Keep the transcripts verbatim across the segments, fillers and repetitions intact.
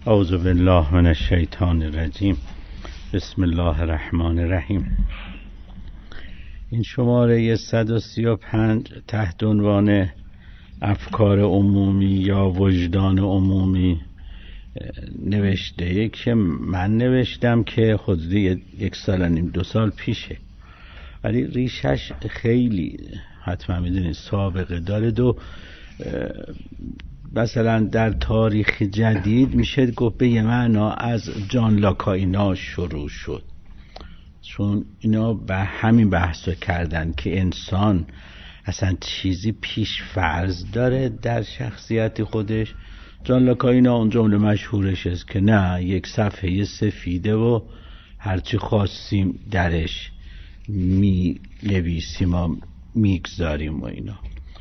اعوذ بالله من الشیطان الرجیم. بسم الله الرحمن الرحیم. این شماره صد و سی و پنج تحت عنوان افکار عمومی یا وجدان عمومی نوشته که من نوشتم که خود یک سال و نیم دو سال پیشه، ولی ریشش خیلی حتما میدونید سابقه داره و مثلا در تاریخ جدید میشه گفت به یه معنا از جان لاک اینا شروع شد، چون اینا به همین بحثو کردن که انسان اصلا چیزی پیش فرض داره در شخصیت خودش. جان لاک اینا اون جمله مشهورش است که نه، یک صفحه سفیده و هرچی خواستیم درش می نویسیم و میگذاریم و اینا.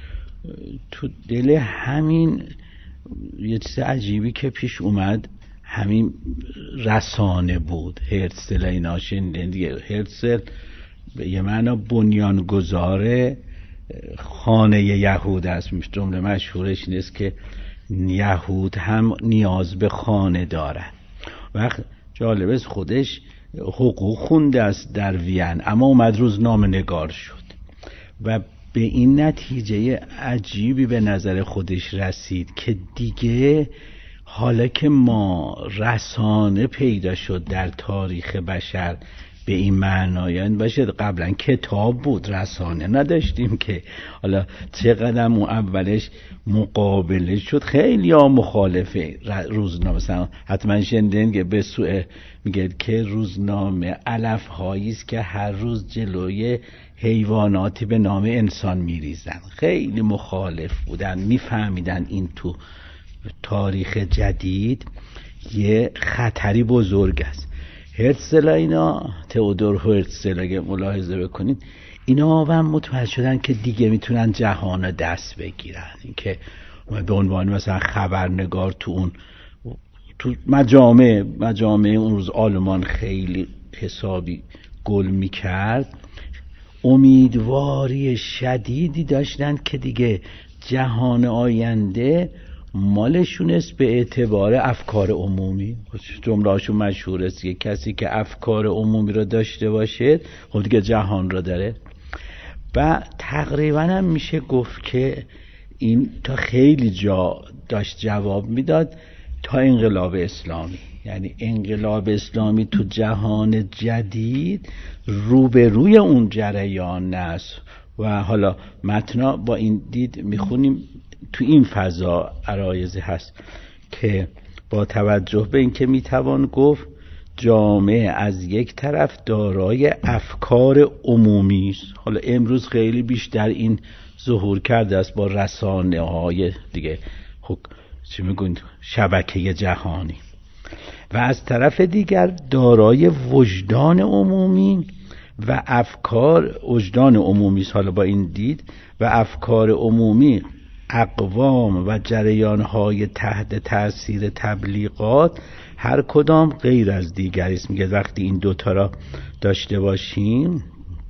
تو دل همین یه چیز عجیبی که پیش اومد همین رسانه بود. هرتزل اینا شنیدین دیگه. هرتزل به یه معنا بنیانگذار خانه یهود است. جمله مشهورش این است که یهود هم نیاز به خانه دارن. وقت جالب است خودش حقوق خونده است در وین، اما اومد روزنامه نگار شد و به این نتیجه عجیبی به نظر خودش رسید که دیگه حالا که ما رسانه پیدا شد در تاریخ بشر به این معنا، یعنی باشه قبلا کتاب بود رسانه نداشتیم که حالا چقدر اون اولش مقابله شد. خیلی ها مخالفه روزنامه، مثلا حتما شنیدین که به سوء میگه که روزنامه علف هایی است که هر روز جلوی حیواناتی به نام انسان میریزن. خیلی مخالف بودن، میفهمیدن این تو تاریخ جدید یه خطری بزرگ است. هرتزل اینا، تئودور هرتزل اگه ملاحظه بکنید، اینا هم متوجه شدن که دیگه میتونن جهان دست بگیرن. این که به عنوان مثلا خبرنگار تو اون تو مجامع مجامع اون روز آلمان خیلی حسابی گل میکرد، امیدواری شدیدی داشتن که دیگه جهان آینده مالشون است به اعتبار افکار عمومی. جمله هاشون مشهور است که کسی که افکار عمومی رو داشته باشه خب دیگه جهان رو داره. و تقریبا هم میشه گفت که این تا خیلی جا داشت جواب میداد تا انقلاب اسلامی. یعنی انقلاب اسلامی تو جهان جدید روبروی اون جریان است و حالا متنا با این دید میخونیم تو این فضا عرایضی هست که با توجه به این که میتوان گفت جامعه از یک طرف دارای افکار عمومی است. حالا امروز خیلی بیشتر این ظهور کرده است با رسانه های دیگه، خب چی میگوین، شبکه جهانی. و از طرف دیگر دارای وجدان عمومی و افکار وجدان عمومی است. حالا با این دید و افکار عمومی اقوام و جریان‌های تحت تأثیر تبلیغات هر کدام غیر از دیگری است. میگه وقتی این دوتا را داشته باشیم،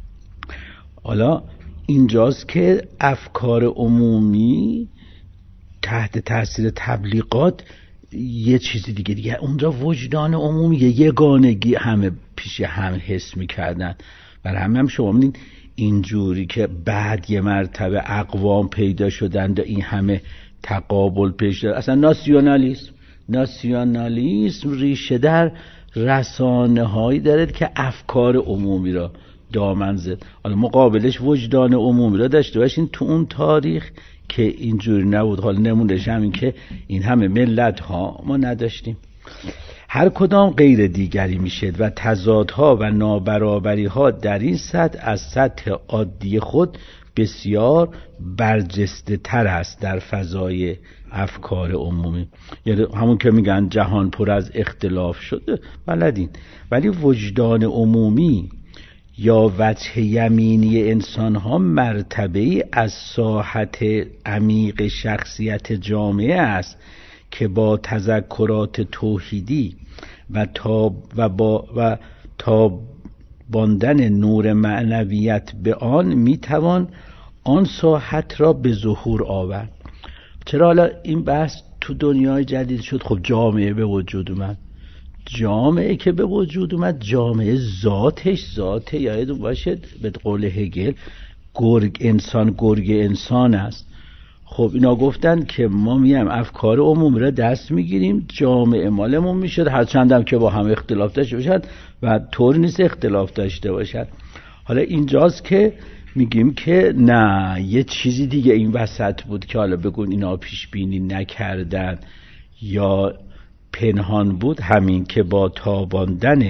حالا اینجاست که افکار عمومی تحت تأثیر تبلیغات یه چیزی دیگه دیگه اونجا وجدان عمومی یگانگی همه پیش هم حس میکردن. برای همه هم شما میدین اینجوری که بعد یه مرتبه اقوام پیدا شدن و این همه تقابل پیش داد. اصلا ناسیونالیسم ناسیونالیسم ریشه در رسانه هایی دارد که افکار عمومی را دامن زد. حالا مقابلش وجدان عمومی را داشته باشین تو اون تاریخ که اینجوری نبود. حالا نمونهش همین که این همه ملت ها ما نداشتیم، هر کدام غیر دیگری میشد و تضادها و نابرابری ها در این سطح از سطح عادی خود بسیار برجسته تر است در فضای افکار عمومی. یعنی همون که میگن جهان پر از اختلاف شده بلدین، ولی وجدان عمومی یا وجه یمینی انسان ها مرتبه‌ای از ساحت عمیق شخصیت جامعه است که با تذکرات توحیدی و تا و با و تا باندن نور معنویت به آن میتوان آن ساحت را به ظهور آورد. چرا حالا این بحث تو دنیای جدید شد، خب جامعه به وجود اومد. جامعه که به وجود اومد، جامعه ذاتش ذاته یادتون باشه به قول هگل گرگ انسان گرگ انسان است. خب اینا گفتن که ما میایم افکار عمومی را دست میگیریم، جامعه مالمون میشد، هرچند هم که با هم اختلاف داشته باشد و طور نیست اختلاف داشته باشد. حالا اینجاست که میگیم که نه، یه چیزی دیگه این وسط بود که حالا بگون اینا پیش بینی نکردن یا پنهان بود، همین که با تاباندن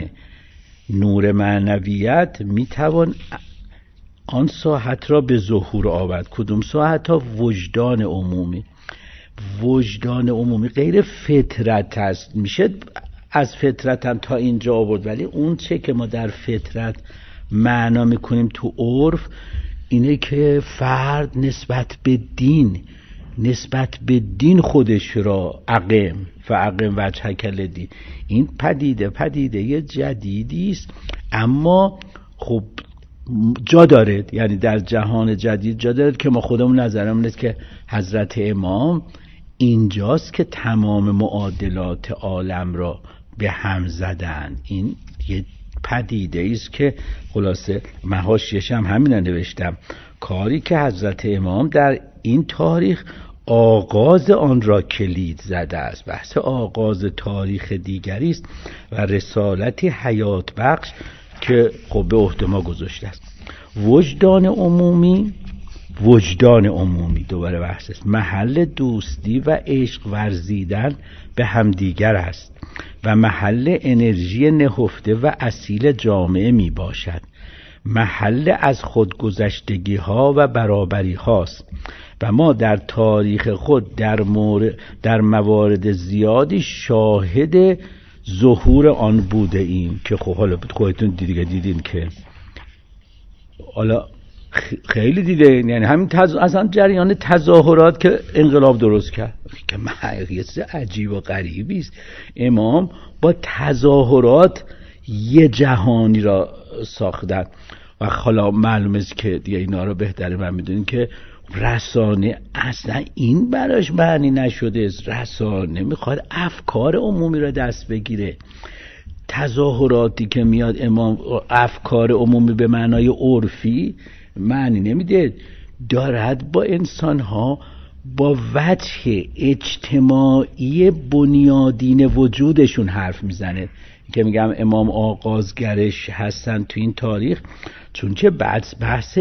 نور معنویت میتوان آن ساحت را به ظهور آورد. کدوم ساحت ها؟ وجدان عمومی. وجدان عمومی غیر فطرت است، میشه از فطرت هم تا اینجا آورد، ولی اون چه که ما در فطرت معنا میکنیم تو عرف اینه که فرد نسبت به دین نسبت به دین خودش را عقم فعقم وجهک للدین. این پدیده پدیده یه جدیدی است، اما خب جا داره، یعنی در جهان جدید جا داره که ما خودمون نظرمون است که حضرت امام اینجاست که تمام معادلات عالم را به هم زدن. این یه پدیده است که خلاصه من حاشیه‌اش هم همین نوشتم، کاری که حضرت امام در این تاریخ آغاز آن را کلید زده است. بحث آغاز تاریخ دیگری است و رسالتی حیات بخش که خب به عهده ما گذاشته است. وجدان عمومی وجدان عمومی دوباره بحث است، محل دوستی و عشق ورزیدن به همدیگر است و محل انرژی نهفته و اصیل جامعه می باشد، محل از خودگذشتگی ها و برابری هاست و ما در تاریخ خود در, مور... در موارد زیادی شاهد ظهور آن بوده ایم که خب حالا خودتون دیگه دیدین که حالا خیلی دیده، یعنی همین تز... اصلا جریان تظاهرات که انقلاب درست کرد که محقیقه عجیب و غریبی است. امام با تظاهرات یه جهانی را ساختن و حالا معلومه که دیگه اینا رو بهتره من میدونین که رسانه اصلا این براش معنی نشده است. رسانه میخواد افکار عمومی را دست بگیره. تظاهراتی که میاد امام افکار عمومی به معنای عرفی معنی نمیده، دارد با انسانها با وجه اجتماعی بنیادین وجودشون حرف میزنه که میگم امام آغازگرش هستن تو این تاریخ، چون چه بحث بحث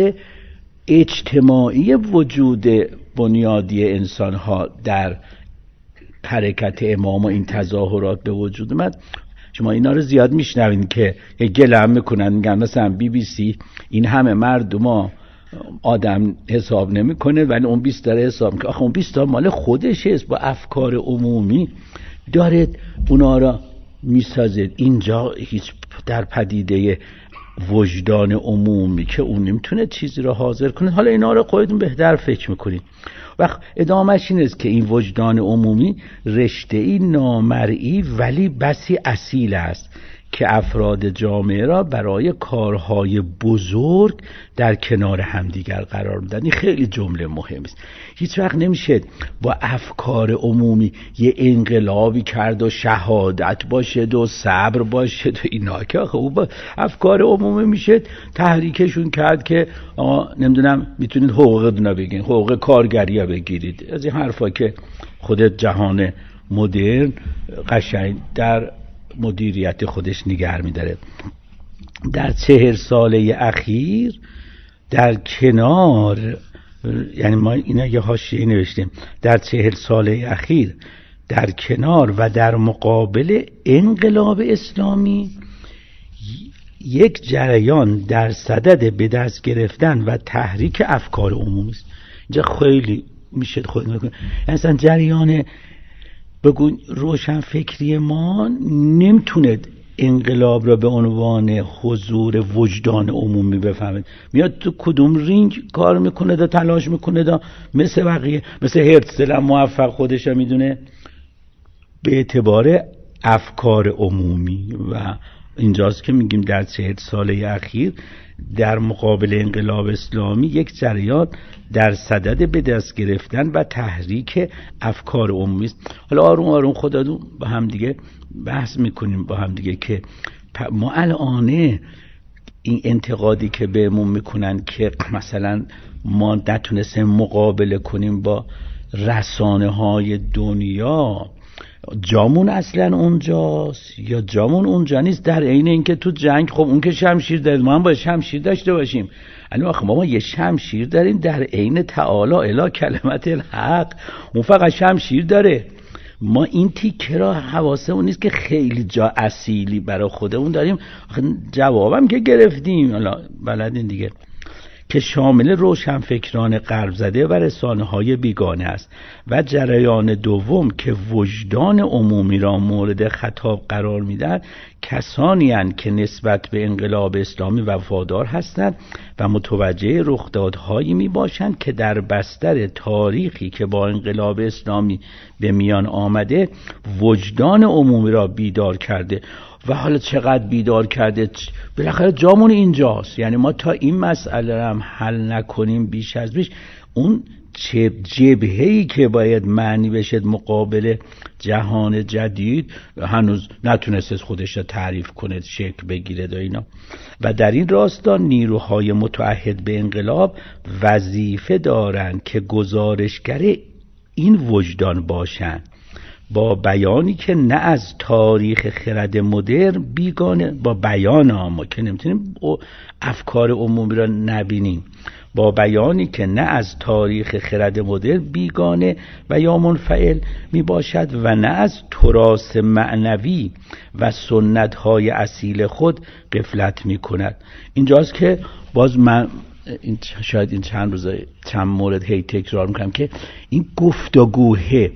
اجتماعی وجود بنیادی انسانها در حرکت امام و این تظاهرات به وجود اومد. شما اینا رو زیاد میشنوین که گله میکنن، میگن مثلا بی بی سی این همه مردم آدم حساب نمیکنه ولی اون بیست داره حساب میکنه. آخه اون بیست مال خودشه است، با افکار عمومی داره اونا را میسازه. اینجا هیچ در پدیده وجدان عمومی که اون نمیتونه چیزی رو حاضر کنه. حالا اینا رو خودتون بهتر فکر میکنید. وقت ادامهش این است که این وجدان عمومی رشته‌ای نامرئی ولی بسی اصیل است که افراد جامعه را برای کارهای بزرگ در کنار همدیگر قرار میدن. این خیلی جمله مهمی است. هیچ وقت نمیشه با افکار عمومی یه انقلابی کرد و شهادت باشد و صبر باشد و اینا که خوب افکار عمومی میشه تحریکشون کرد که آقا نمیدونم میتونید حقوقتون رو بگین، حقوق کارگری رو بگیرید، از این حرفا که خود جهان مدرن قشنگ در مدیریت خودش نگه می‌داره. در چهل ساله اخیر در کنار، یعنی ما اینا یه حاشیه نوشتیم، در چهل ساله اخیر در کنار و در مقابل انقلاب اسلامی یک جریان در صدد به دست گرفتن و تحریک افکار عمومی است. اینجا خیلی میشه خود میکنه اصلا جریان بگو روشن فکری ما نمیتونه انقلاب را به عنوان حضور وجدان عمومی بفهمه. میاد تو کدوم رینگ کار میکنه دا تلاش میکنه دا مثل بقیه، مثل هرتزل هم موفق خودش هم میدونه به اعتبار افکار عمومی. و اینجاست که میگیم در چهل ساله اخیر در مقابل انقلاب اسلامی یک جریان در صدد به دست گرفتن و تحریک افکار عمومی است. حالا آروم آروم خودمون با هم دیگه بحث میکنیم با هم دیگه که ما الان این انتقادی که بهمون میکنن که مثلا ما نتونستیم مقابله کنیم با رسانه های دنیا، جامون اصلا اونجاست یا جامون اونجا نیست؟ در عین اینکه تو جنگ خب اون که شمشیر داره، ما هم باید شمشیر داشته باشیم. الان آخه ما یه شمشیر داریم در عین تعالی الی کلمت الحق، اون فقط شمشیر داره. ما این تیکه را حواسمون نیست که خیلی جا اصیلی برای خودمون داریم. جوابم که گرفتیم، حالا بلدین دیگه، که شامل روشنفکران غرب زده و رسانه‌های بیگانه است. و جریان دوم که وجدان عمومی را مورد خطاب قرار میدن کسانی اند که نسبت به انقلاب اسلامی وفادار هستند و متوجه رخدادهایی می باشند که در بستر تاریخی که با انقلاب اسلامی به میان آمده وجدان عمومی را بیدار کرده. و حالا چقدر بیدار کرده؟ بالاخره جامون اینجاست. یعنی ما تا این مسئله را هم حل نکنیم بیش از بیش، اون جبهه‌ای که باید معنی بشه مقابل جهان جدید هنوز نتونست خودش را تعریف کنه، شکل بگیره دا اینا. و در این راستا نیروهای متعهد به انقلاب وظیفه دارند که گزارشگر این وجدان باشند، با بیانی که نه از تاریخ خرد مدرن بیگانه، با بیان ما که نمیتونیم افکار عمومی را نبینیم، با بیانی که نه از تاریخ خرد مدرن بیگانه و یا منفعل می باشد و نه از تراث معنوی و سنت‌های اصیل خود غفلت می کند. اینجاست که باز من این شاید این چند روزه چند مورد هی تکرار میکنم که این گفتگوه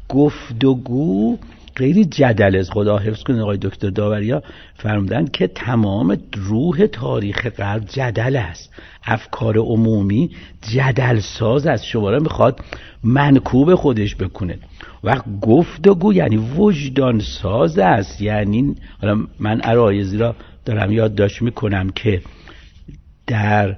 گفتگو غیر جدل است. خدا حفظ کنه آقای دکتر داوریا فرمودن که تمام روح تاریخ غرب جدل است، افکار عمومی جدل ساز است، شما را میخواد منکوب خودش بکنه. و گفتگو یعنی وجدان ساز است. یعنی حالا من عرایضی را دارم یادداشت میکنم که در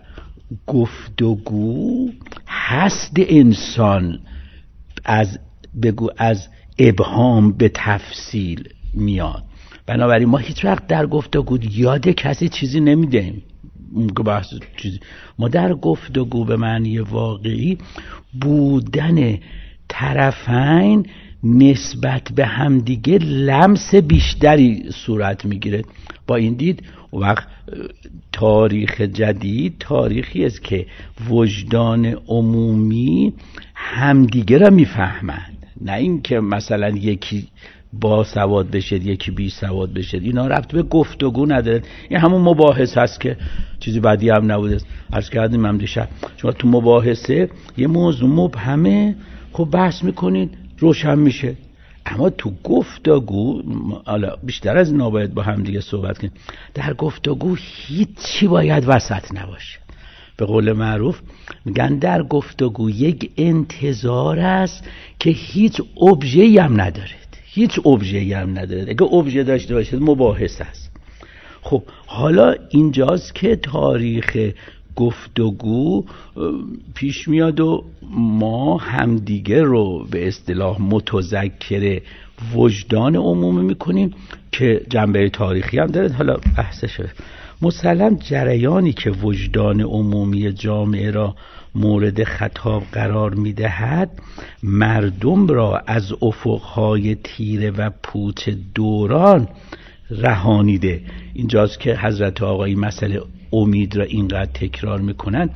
گفتگو هست انسان از بگو از ابهام به تفصیل میاد. بنابراین ما هیچ وقت در گفتگو یاد کسی چیزی نمیدیم. بحث چیزی ما در گفتگو به معنی واقعی بودن طرفین نسبت به همدیگه لمس بیشتری صورت میگیره. با این دید وقت تاریخ جدید تاریخی است که وجدان عمومی همدیگه را میفهمند، نه این که مثلا یکی با سواد بشد یکی بی سواد بشد. اینا ربط به گفتگو نداره. این همون مباحث هست که چیزی بعدی هم نبوده. عرض کردیم هم دیشب شما تو مباحثه یه موضوع مبهمه خب بحث میکنید روشن میشه، اما تو گفتگو حالا بیشتر از اینا باید با هم دیگه صحبت کنیم. در گفتگو هیچی باید وسط نباشه. به قول معروف میگن در گفتگو یک انتظار است که هیچ ابژه‌ای هم نداره، هیچ ابژه‌ای هم نداره. اگه ابژه داشته باشه مباحث است. خب حالا اینجاست که تاریخ گفتگو پیش میاد و ما همدیگه رو به اصطلاح متذکر وجدان عمومی میکنیم که جنبه تاریخی هم داره. حالا بحثشه. مسلم جریانی که وجدان عمومی جامعه را مورد خطاب قرار میدهد مردم را از افقهای تیره و پوچ دوران رهانیده. اینجاست که حضرت آقایی مسئله امید را اینقدر تکرار میکنن،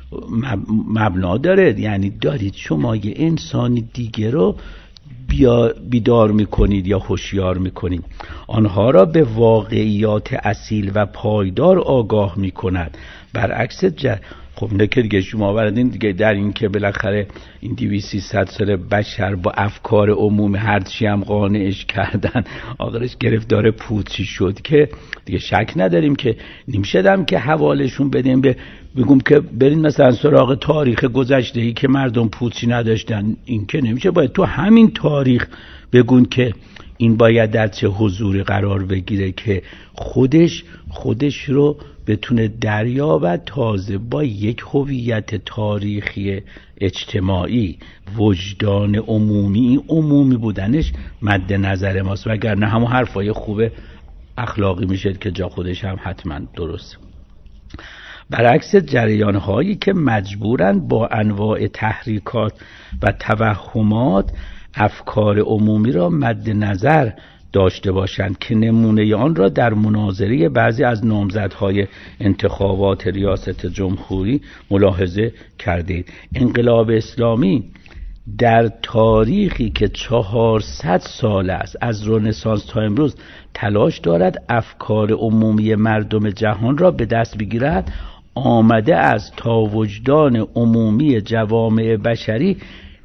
مبنا داره. یعنی دارید شما یه انسانی دیگه رو بیدار میکنید یا هوشیار میکنید، آنها را به واقعیات اصیل و پایدار آگاه میکند. برعکس جر... خب نه که دیگه شما آوردین دیگه در این که بالاخره این دویست سیصد سال بشر با افکار عمومی هرچی هم قانعش کردن آخرش گرفتار پوچی شد که دیگه شک نداریم که نمیشدم که حوالشون بدیم به بگم که برین مثلا سراغ تاریخ گذشته‌ای که مردم پوچی نداشتن، این که نمیشه. باید تو همین تاریخ بگون که این باید در چه حضوری قرار بگیره که خودش خودش رو بتونه دریابد، تازه با یک هویت تاریخی اجتماعی وجدان عمومی عمومی بودنش مد نظر ماست، وگرنه همون حرفای خوب اخلاقی میشه که جا خودش هم حتما درسته. برعکس جریان هایی که مجبورن با انواع تحریکات و توهمات افکار عمومی را مد نظر داشته باشند که نمونه آن را در مناظره بعضی از نامزدهای انتخابات ریاست جمهوری ملاحظه کردید. انقلاب اسلامی در تاریخی که چهارصد سال است از رنسانس تا امروز تلاش دارد افکار عمومی مردم جهان را به دست بگیرد، آمده از تا وجدان عمومی جوامع بشری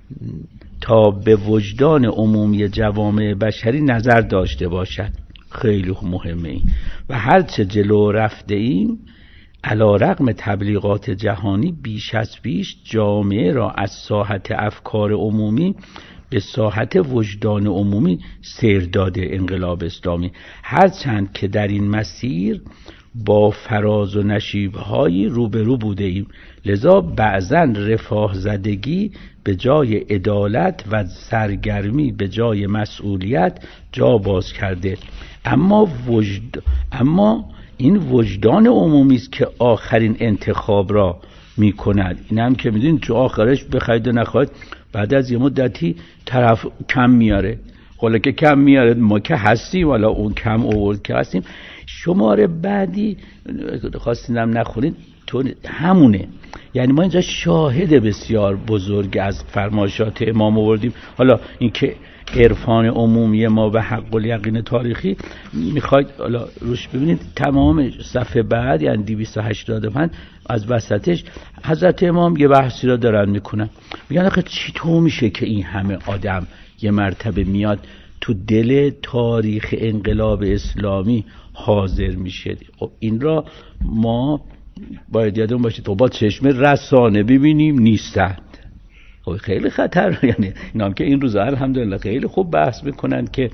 تا به وجدان عمومی جوامع بشری نظر داشته باشد. خیلی مهمه این. و هرچه جلو رفته ایم علی رغم تبلیغات جهانی بیش از بیش جامعه را از ساحت افکار عمومی به ساحت وجدان عمومی سیر داده انقلاب اسلامی، هرچند که در این مسیر با فراز و نشیب‌هایی روبرو بوده ایم. لذا بعضاً رفاه زدگی به جای عدالت و سرگرمی به جای مسئولیت جا باز کرده. اما وجد اما این وجدان عمومی است که آخرین انتخاب را می کند. این هم که میدونید تو آخرش بخواید و نخواید بعد از یه مدتی طرف کم میاره. حالا که کم میاره ما که هستیم، حالا اون کم آورد که هستیم. شماره بعدی خواستینم نخونید تو همونه. یعنی ما اینجا شاهد بسیار بزرگ از فرمایشات امام آوردیم. حالا اینکه عرفان عمومی ما و حق الیقین تاریخی میخواید حالا روش ببینید، تمام صفحه بعد یعنی دویست و هشتاد و پنج از وسطش حضرت امام یه بحثی را دارن میکنن، میگن آخه چطور میشه که این همه آدم یه مرتبه میاد تو دل تاریخ انقلاب اسلامی حاضر میشه. خب این را ما باید یادمون باشه تو با چشم رسانه ببینیم نیستند. خب خیلی خطر، یعنی اینا هم که این روزا الحمدلله خیلی خوب بحث میکنن که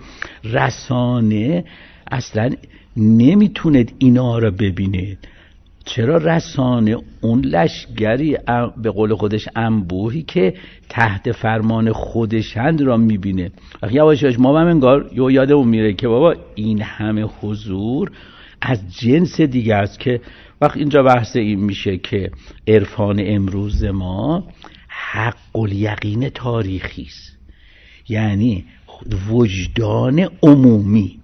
رسانه اصلا نمیتونه اینا را ببینه. چرا رسانه اون لشگری به قول خودش انبوهی که تحت فرمان خودشند را میبینه. وقتی یواش یواش ما هم انگار یادمون میره که بابا این همه حضور از جنس دیگه است، که وقت اینجا بحث این میشه که عرفان امروز ما حق الیقین تاریخی است، یعنی وجدان عمومی.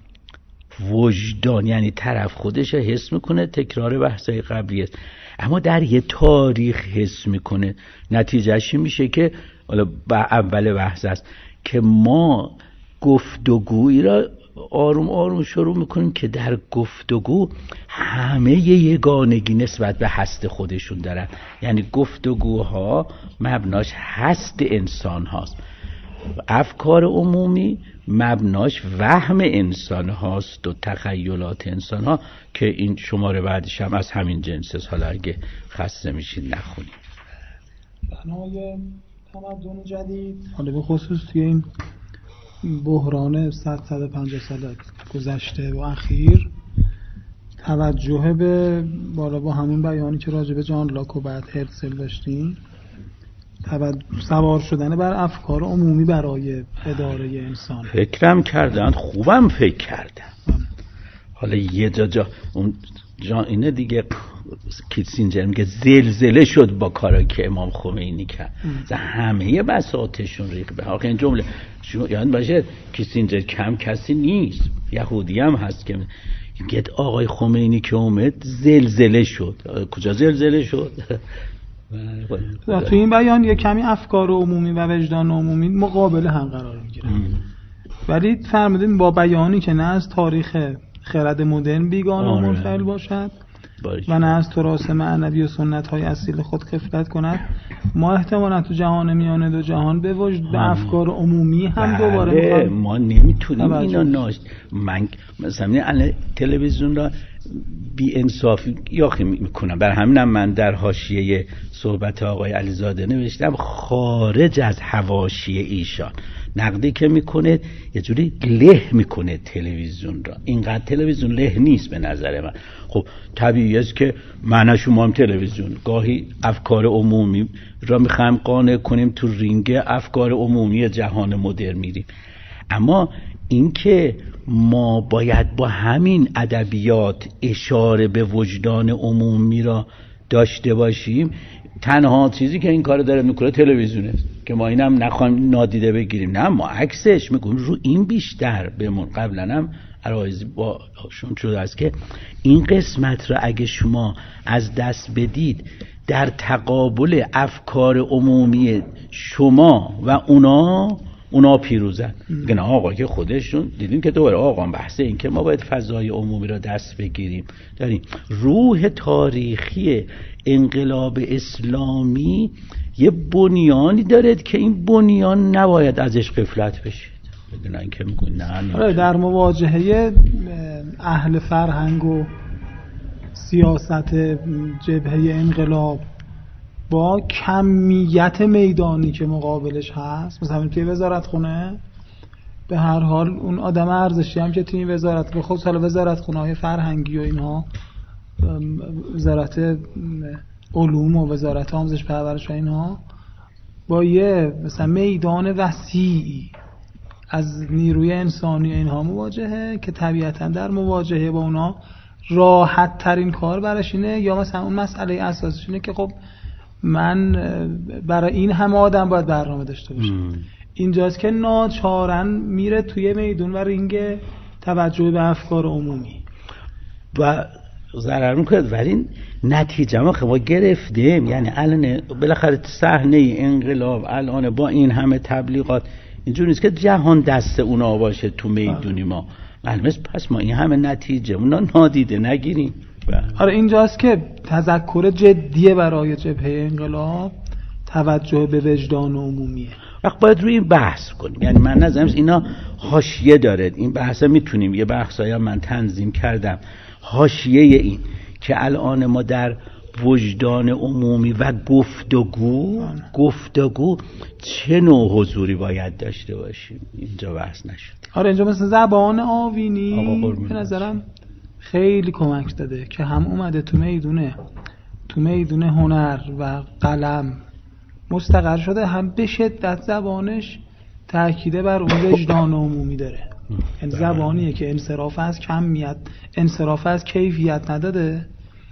وجدان یعنی طرف خودش حس میکنه، تکرار بحثای قبلی است، اما در یه تاریخ حس میکنه. نتیجهش میشه که حالا اول بحث است که ما گفتگویی را آروم آروم شروع میکنیم که در گفتگو همه یگانگی نسبت به هست خودشون دارن. یعنی گفتگوها مبناش هست انسان هاست، افکار عمومی مبناش وهم انسان هاست و تخیلات انسان ها، که این شماره بعدش هم از همین جنس است. حالا اگه خسته میشین نخونید. بنای تمدن جدید، حالا به خصوص توی این بحران صد صد و پنجاه سال گذشته و اخیر توجه به بالا با همین بیانی که راجع به جان لاک و بعد هرتزل داشتیم، سوار شدن بر افکار عمومی برای اداره انسان. فکرم کردن، خوبم فکر کردن. حالا یه جا جا اون جا اینه دیگه، کیسینجر میگه زلزله شد با کاری که امام خمینی کرد، همه بساطشون ریخت به آخه این جمله. یاد باشه کیسینجر کم کسی نیست، یهودی هم هست که میگه آقای خمینی که اومد زلزله شد. کجا زلزله شد؟ تو این بیان یه کمی افکار عمومی و وجدان عمومی مقابل هم قرار میگیره، ولی فرمودیم با بیانی که نه از تاریخ خرد مدرن بیگانه و منفعل باشد و نه از تراث معنوی و سنت های اصیل خود غفلت کند، ما احتمالا تو جهان میانه دو جهان به وجد به افکار عمومی هم دوباره ما نمیتونیم اینا ناش من مثلا الان تلویزیون را بی انصافی یاخی میکنم. بر همینم من در حاشیه صحبت آقای علیزاده نوشتم خارج از حواشی ایشان نقدی که میکنه یه جوری له میکنه تلویزیون را. اینقدر تلویزیون له نیست به نظر من. خب طبیعی است که من شما هم تلویزیون گاهی افکار عمومی را میخوایم قانع کنیم تو رینگ افکار عمومی جهان مدرن میریم. اما اینکه ما باید با همین ادبیات اشاره به وجدان عمومی را داشته باشیم، تنها چیزی که این کار داره میکنه تلویزیونه که ما اینم نخوایم نادیده بگیریم. نه، ما عکسش میگیم رو این بیشتر بمون. قبلا هم عرایزی با شون شده است که این قسمت را اگه شما از دست بدید در تقابل افکار عمومی شما و اونا اونا پیروزن. نه آقا که خودشون دیدیم که دوباره آقا بحثه این که ما باید فضای عمومی را دست بگیریم. داریم روح تاریخی انقلاب اسلامی یه بنیانی دارد که این بنیان نباید ازش غفلت بشه. بدونن که میگن نه در مواجهه اهل فرهنگ و سیاست جبهه انقلاب با کمیت میدانی که مقابلش هست، مثلا توی وزارت خونه به هر حال اون آدم ارزشی هم که توی وزارت به خود حالا وزارت خونه های فرهنگی و اینها، وزارت علوم و وزارت آموزش پرورش و اینها، با یه مثلا میدان وسیعی از نیروی انسانی اینها مواجهه که طبیعتا در مواجهه با اونا راحت ترین کار براش اینه، یا مثلا اون مسئله اساسش اینه که خب من برای این همه آدم باید برنامه داشته باشم. اینجاست که ناچارن میره توی میدون و رینگ توجه به افکار عمومی و ضرر میکنه. ولی نتیجه ما ما گرفتیم، یعنی الان بالاخره صحنه انقلاب الان با این همه تبلیغات اینجوری نیست که جهان دست اونا باشه تو میدونی ما. معلومه پس ما این همه نتیجه اونا نادیده نگیریم. آره اینجاست که تذکر جدیه برای جبهه انقلاب توجه به وجدان عمومیه. وقت باید روی این بحث کنیم. یعنی من نظرم اینا حاشیه داره. این بحثا میتونیم یه بحثایی من تنظیم کردم حاشیه این که الان ما در وجدان عمومی و گفتگو آه. گفتگو چه نوع حضوری باید داشته باشیم. اینجا بحث نشد. آره اینجا مثل زبان آوینی به نظرم خیلی کمک داده که هم اومده تو میدونه تو میدونه هنر و قلم مستقر شده، هم به شدت زبانش تأکیده بر اون وجدان عمومی داره. این زبانیه که انصراف از کمیت انصراف از کیفیت نداده،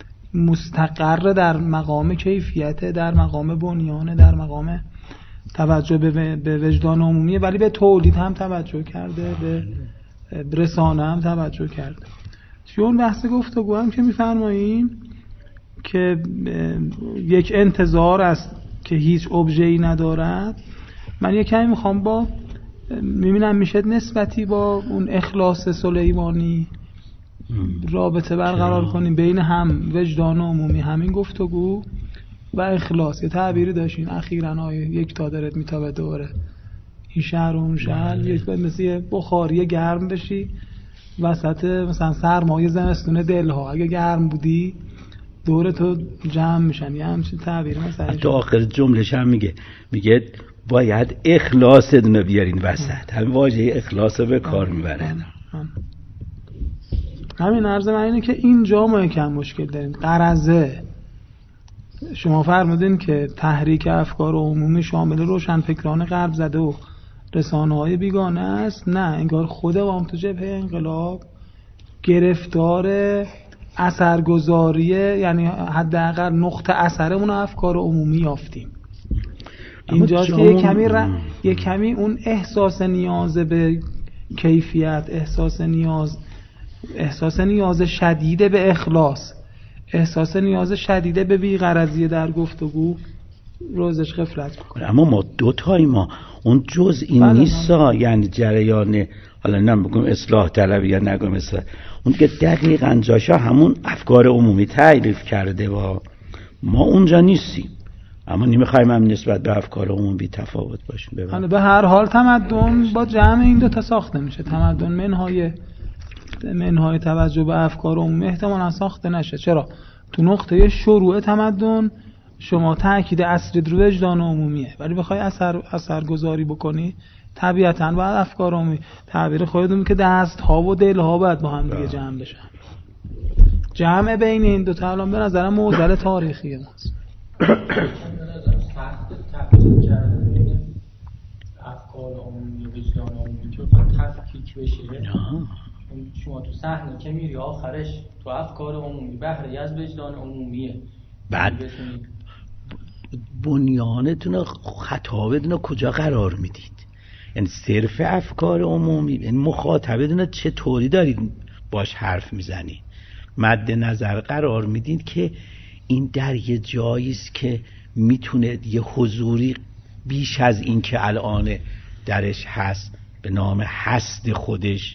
مستقر در مقام کیفیت، در مقام بنیانه، در مقام توجه به, به وجدان عمومی، ولی به تولید هم توجه کرده، به رسانه هم توجه کرده. توی اون بحث گفتگو هم که میفرماییم که یک انتظار است که هیچ ابژه‌ای ندارد، من یک کمی میخوام با میبینم میشه نسبتی با اون اخلاص سلیمانی رابطه برقرار کنیم بین هم وجدان عمومی همین گفتگو و اخلاص. یه تعبیری داشتین اخیراً آیه یک تا دارد میتابه دوره این شهر و اون شهر، یک باید مثل یه بخاری گرم بشی وسط مثلا سرمایه زمستون دلها، اگه گرم بودی دور تو جمع میشن. یه همچین تعبیر مثلا تو آخر جملهش هم میگه میگه باید اخلاصتون رو بیارین وسط. همین واژه اخلاص رو به کار میبرن. همین عرض من اینه که اینجا ما یکم مشکل داریم. غرضه شما فرمودین که تحریک افکار عمومی شامل روشنفکران غرب زده و رسانه‌های بیگانه است. نه، انگار خود وام تو جبهه انقلاب گرفتار اثرگذاریه، یعنی حداقل نقطه اثرمون افکار عمومی یافتیم. اینجاست که یک کمی ر... یک کمی اون احساس نیاز به کیفیت، احساس نیاز احساس نیاز شدیده به اخلاص، احساس نیاز شدیده به بی‌غرضی در گفتگو روزش غفلت میکنه. اما ما دو تایی ما اون جز این نیستا، یعنی جریان حالا نمیگم اصلاح طلبی یا نگم اصلاح، اون که دقیقاً جاشا همون افکار عمومی تعریف کرده و ما اونجا نیستیم. اما نمیخوایم هم نسبت به افکار عمومی تفاوت باشیم. به هر حال تمدن با جمع این دو تا ساخته میشه. تمدن منهای منهای توجه به افکار عمومی احتمالاً ساخته نشه. چرا؟ تو نقطه شروع تمدن شما تأکید اصلی رو وجدان عمومیه، ولی بخوای اثر اثرگذاری بکنی طبیعتاً باید افکار عمومی، تعبیر خودتون که دست ها و دل ها باید با هم دیگه جمع بشن. جمع بین این دو تا الان به نظرم معضل تاریخیه ماست. افکار عمومی و وجدان عمومی که بخواد تفکیک بشه، شما تو صحنه که میری آخرش تو افکار عمومی بهره از وجدان عمومیه. بعد بنیانتون رو خطابتون رو کجا قرار میدید؟ یعنی صرف افکار عمومی، یعنی مخاطبتون رو چطوری دارید باش حرف میزنید؟ مد نظر قرار میدید که این در یه جاییست که میتونه یه حضوری بیش از این که الان درش هست به نام هست خودش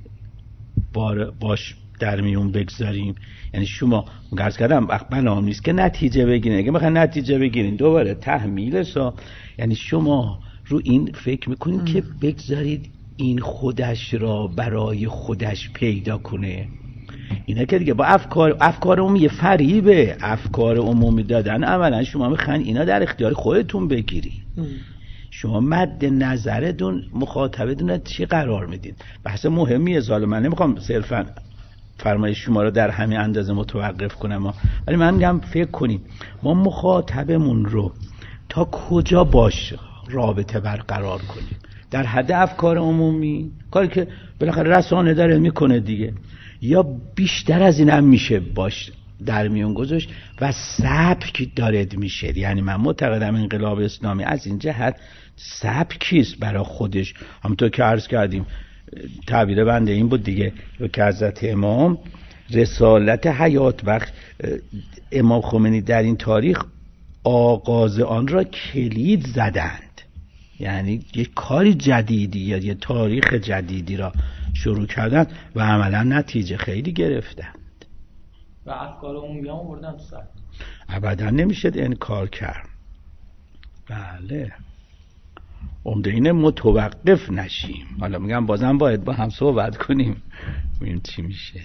باش در میون بگذاریم. یعنی شما گرز کردم بنام نیست که نتیجه بگیرین، اگه میخواین نتیجه بگیرین دوباره تحمیل سا، یعنی شما رو این فکر میکنین ام. که بگذارید این خودش را برای خودش پیدا کنه. اینا که دیگه با افکار افکار عمومی فریبه. افکار عمومی دادن اولا شما میخواین اینا در اختیار خودتون بگیرید. شما مد نظرتون مخاطبتون چی قرار میدید؟ بحث مهمیه ظالم. من نمیخوام صرفا فرمایش شما رو در همین اندازه متوقف کنم، ولی من میگم فکر کنیم ما مخاطبمون رو تا کجا باش رابطه برقرار کنیم. در حد افکار عمومی، کاری که بالاخره رسانه داره میکنه دیگه، یا بیشتر از این هم میشه باش در میون گذاشت و سبک دارد میشه. یعنی من معتقدم انقلاب اسلامی از این جهت سبکیست برای خودش. همونطور که عرض کردیم تعبیر بنده این بود دیگه که حضرت امام رسالت حیات بخش امام خمینی در این تاریخ آغاز آن را کلید زدند. یعنی یک کاری جدیدی یا یک تاریخ جدیدی را شروع کردند و عملا نتیجه خیلی گرفتند و افکار عمومی هم آوردن تو سر. ابدا نمیشه انکار کرد. بله عمده اینه متوقف نشیم. حالا میگم بازم باید با هم صحبت کنیم ببینیم چی میشه.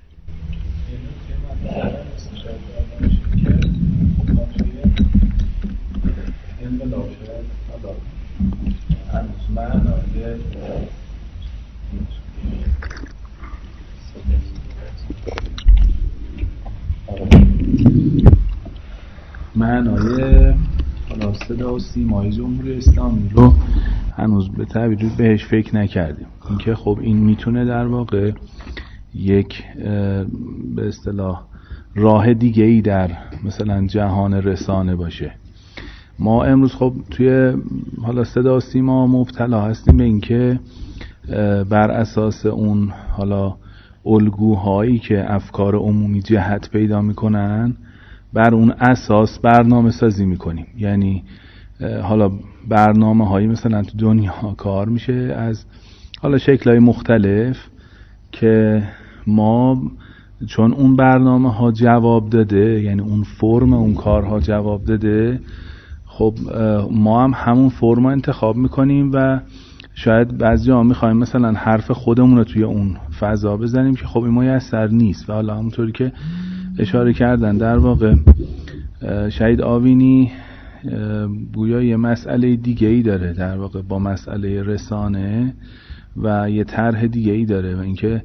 معنای حالا صدا و سیمای جمهوری اسلامی رو هنوز به تعبیر بهش فکر نکردیم. اینکه خب این میتونه در واقع یک به اصطلاح راه دیگه ای در مثلا جهان رسانه باشه. ما امروز خب توی حالا صدا و سیما مبتلا هستیم به اینکه بر اساس اون حالا الگوهایی که افکار عمومی جهت پیدا میکنن بر اون اساس برنامه سازی میکنیم. یعنی حالا برنامه هایی مثلا تو دنیا کار میشه از حالا شکل‌های مختلف که ما چون اون برنامه ها جواب داده، یعنی اون فرم اون کارها جواب داده، خب ما هم همون فرم انتخاب میکنیم و شاید بعضی جا میخوایم مثلا حرف خودمون رو توی اون فضا بزنیم که خب این میسر نیست. و حالا همونطوری که اشاره کردن در واقع شهید آوینی گویا یه مسئله دیگه ای داره در واقع با مسئله رسانه و یه طرح دیگه ای داره و اینکه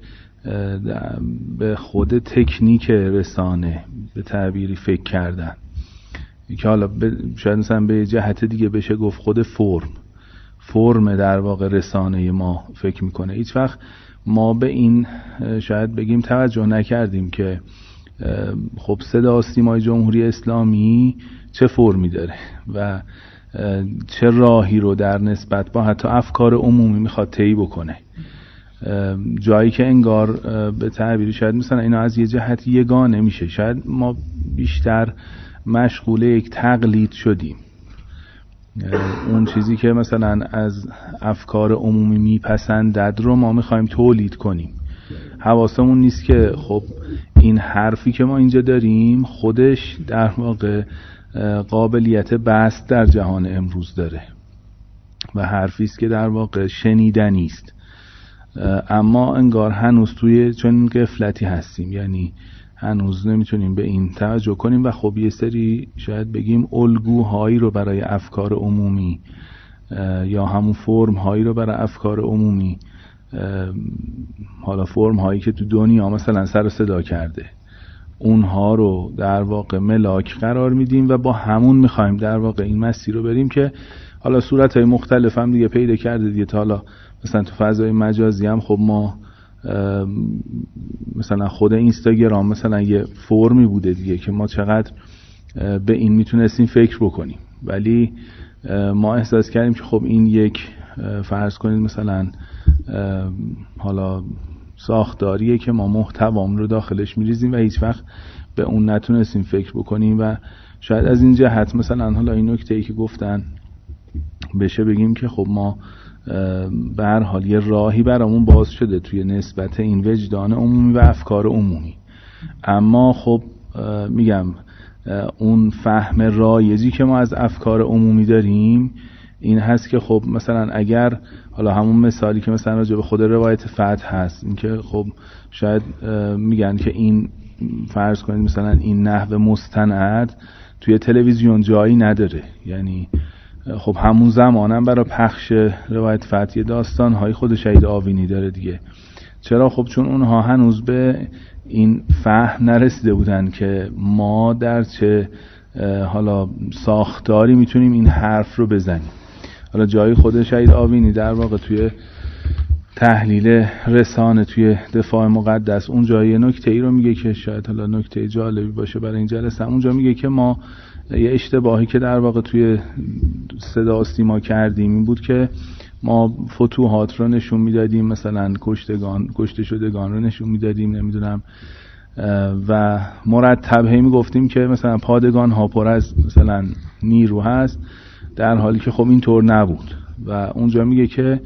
به خود تکنیک رسانه به تعبیری فکر کردن که حالا شاید مثلا به جهت دیگه بشه گفت خود فرم فرم در واقع رسانه ما فکر میکنه. هیچ وقت ما به این شاید بگیم توجه نکردیم که خب صدا و سیمای جمهوری اسلامی چه فرمی داره و چه راهی رو در نسبت با حتی افکار عمومی میخواد طی بکنه. جایی که انگار به تعبیری شاید مثلا اینا از یه جهت یگانه میشه، شاید ما بیشتر مشغول یک تقلید شدیم. اون چیزی که مثلا از افکار عمومی میپسندد رو ما میخوایم تولید کنیم. حواسمون نیست که خب این حرفی که ما اینجا داریم خودش در واقع قابلیت بست در جهان امروز داره و حرفی است که در واقع شنیدنی است اما انگار هنوز توی چون غفلتی هستیم، یعنی هنوز نمیتونیم به این توجه کنیم و خب یه سری شاید بگیم الگوهایی رو برای افکار عمومی یا همون فرم هایی رو برای افکار عمومی، حالا فرم هایی که تو دنیا مثلا سر و صدا کرده، اونها رو در واقع ملاک قرار میدیم و با همون میخوایم در واقع این مسیر رو بریم که حالا صورت های مختلف هم دیگه پیدا کرده دیگه. تا حالا مثلا تو فضای مجازی هم خب ما مثلا خود اینستاگرام مثلا یه فرمی بوده دیگه که ما چقدر به این میتونستیم فکر بکنیم، ولی ما احساس کردیم که خب این یک فرض کنید مثلا حالا ساختاریه که ما محتوام رو داخلش میریزیم و هیچ وقت به اون نتونستیم فکر بکنیم و شاید از این جهت مثلا حالا این نکته‌ای که گفتن بشه بگیم که خب ما به هر حال یه راهی برامون باز شده توی نسبت این وجدان عمومی و افکار عمومی. اما خب میگم اون فهم رایجی که ما از افکار عمومی داریم این هست که خب مثلا اگر حالا همون مثالی که مثلا راجع به خود روایت فتح هست، این که خب شاید میگن که این فرض کنید مثلا این نحو مستند توی تلویزیون جایی نداره، یعنی خب همون زمانم برای پخش روایت فتح داستان های خود شهید آوینی داره دیگه. چرا؟ خب چون اونها هنوز به این فهم نرسیده بودن که ما در چه حالا ساختاری میتونیم این حرف رو بزنیم. حالا جای خود شهید آوینی در واقع توی تحلیل رسانه توی دفاع مقدس اون جایی نکته ای رو میگه که شاید حالا نکته جالبی باشه برای این جلسه. اونجا میگه که ما یه اشتباهی که در واقع توی صدا و سیما کردیم این بود که ما فتوحات رو نشون میدادیم، مثلا کشتگان کشته شدگان رو نشون میدادیم نمیدونم و مرتب هی میگفتیم که مثلا پادگان ها پر از مثلا نیرو هست، در حالی که خب این طور نبود. و اونجا میگه که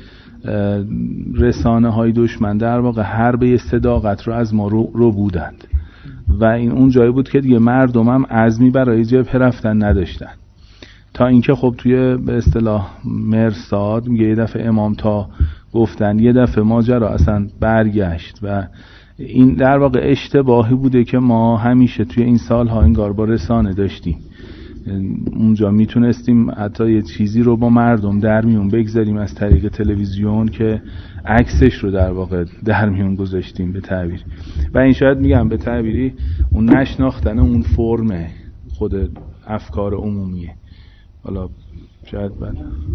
رسانه های دشمن در واقع حربه صداقت رو از ما رو, رو بودند و این اون جایی بود که دیگه مردم هم عزمی برای جبهه رفتن نداشتن، تا اینکه خب توی به اصطلاح مرصاد میگه یه دفعه امام تا گفتن یه دفعه ماجرا اصلا برگشت و این در واقع اشتباهی بوده که ما همیشه توی این سالها انگار با رسانه داشتیم. اونجا میتونستیم حتی یه چیزی رو با مردم در میون بگذاریم از طریق تلویزیون که عکسش رو در واقع در میون گذاشتیم به تعبیر، و این شاید میگم به تعبیری اون نشناختن اون فرم خود افکار عمومیه. حالا شاید بعد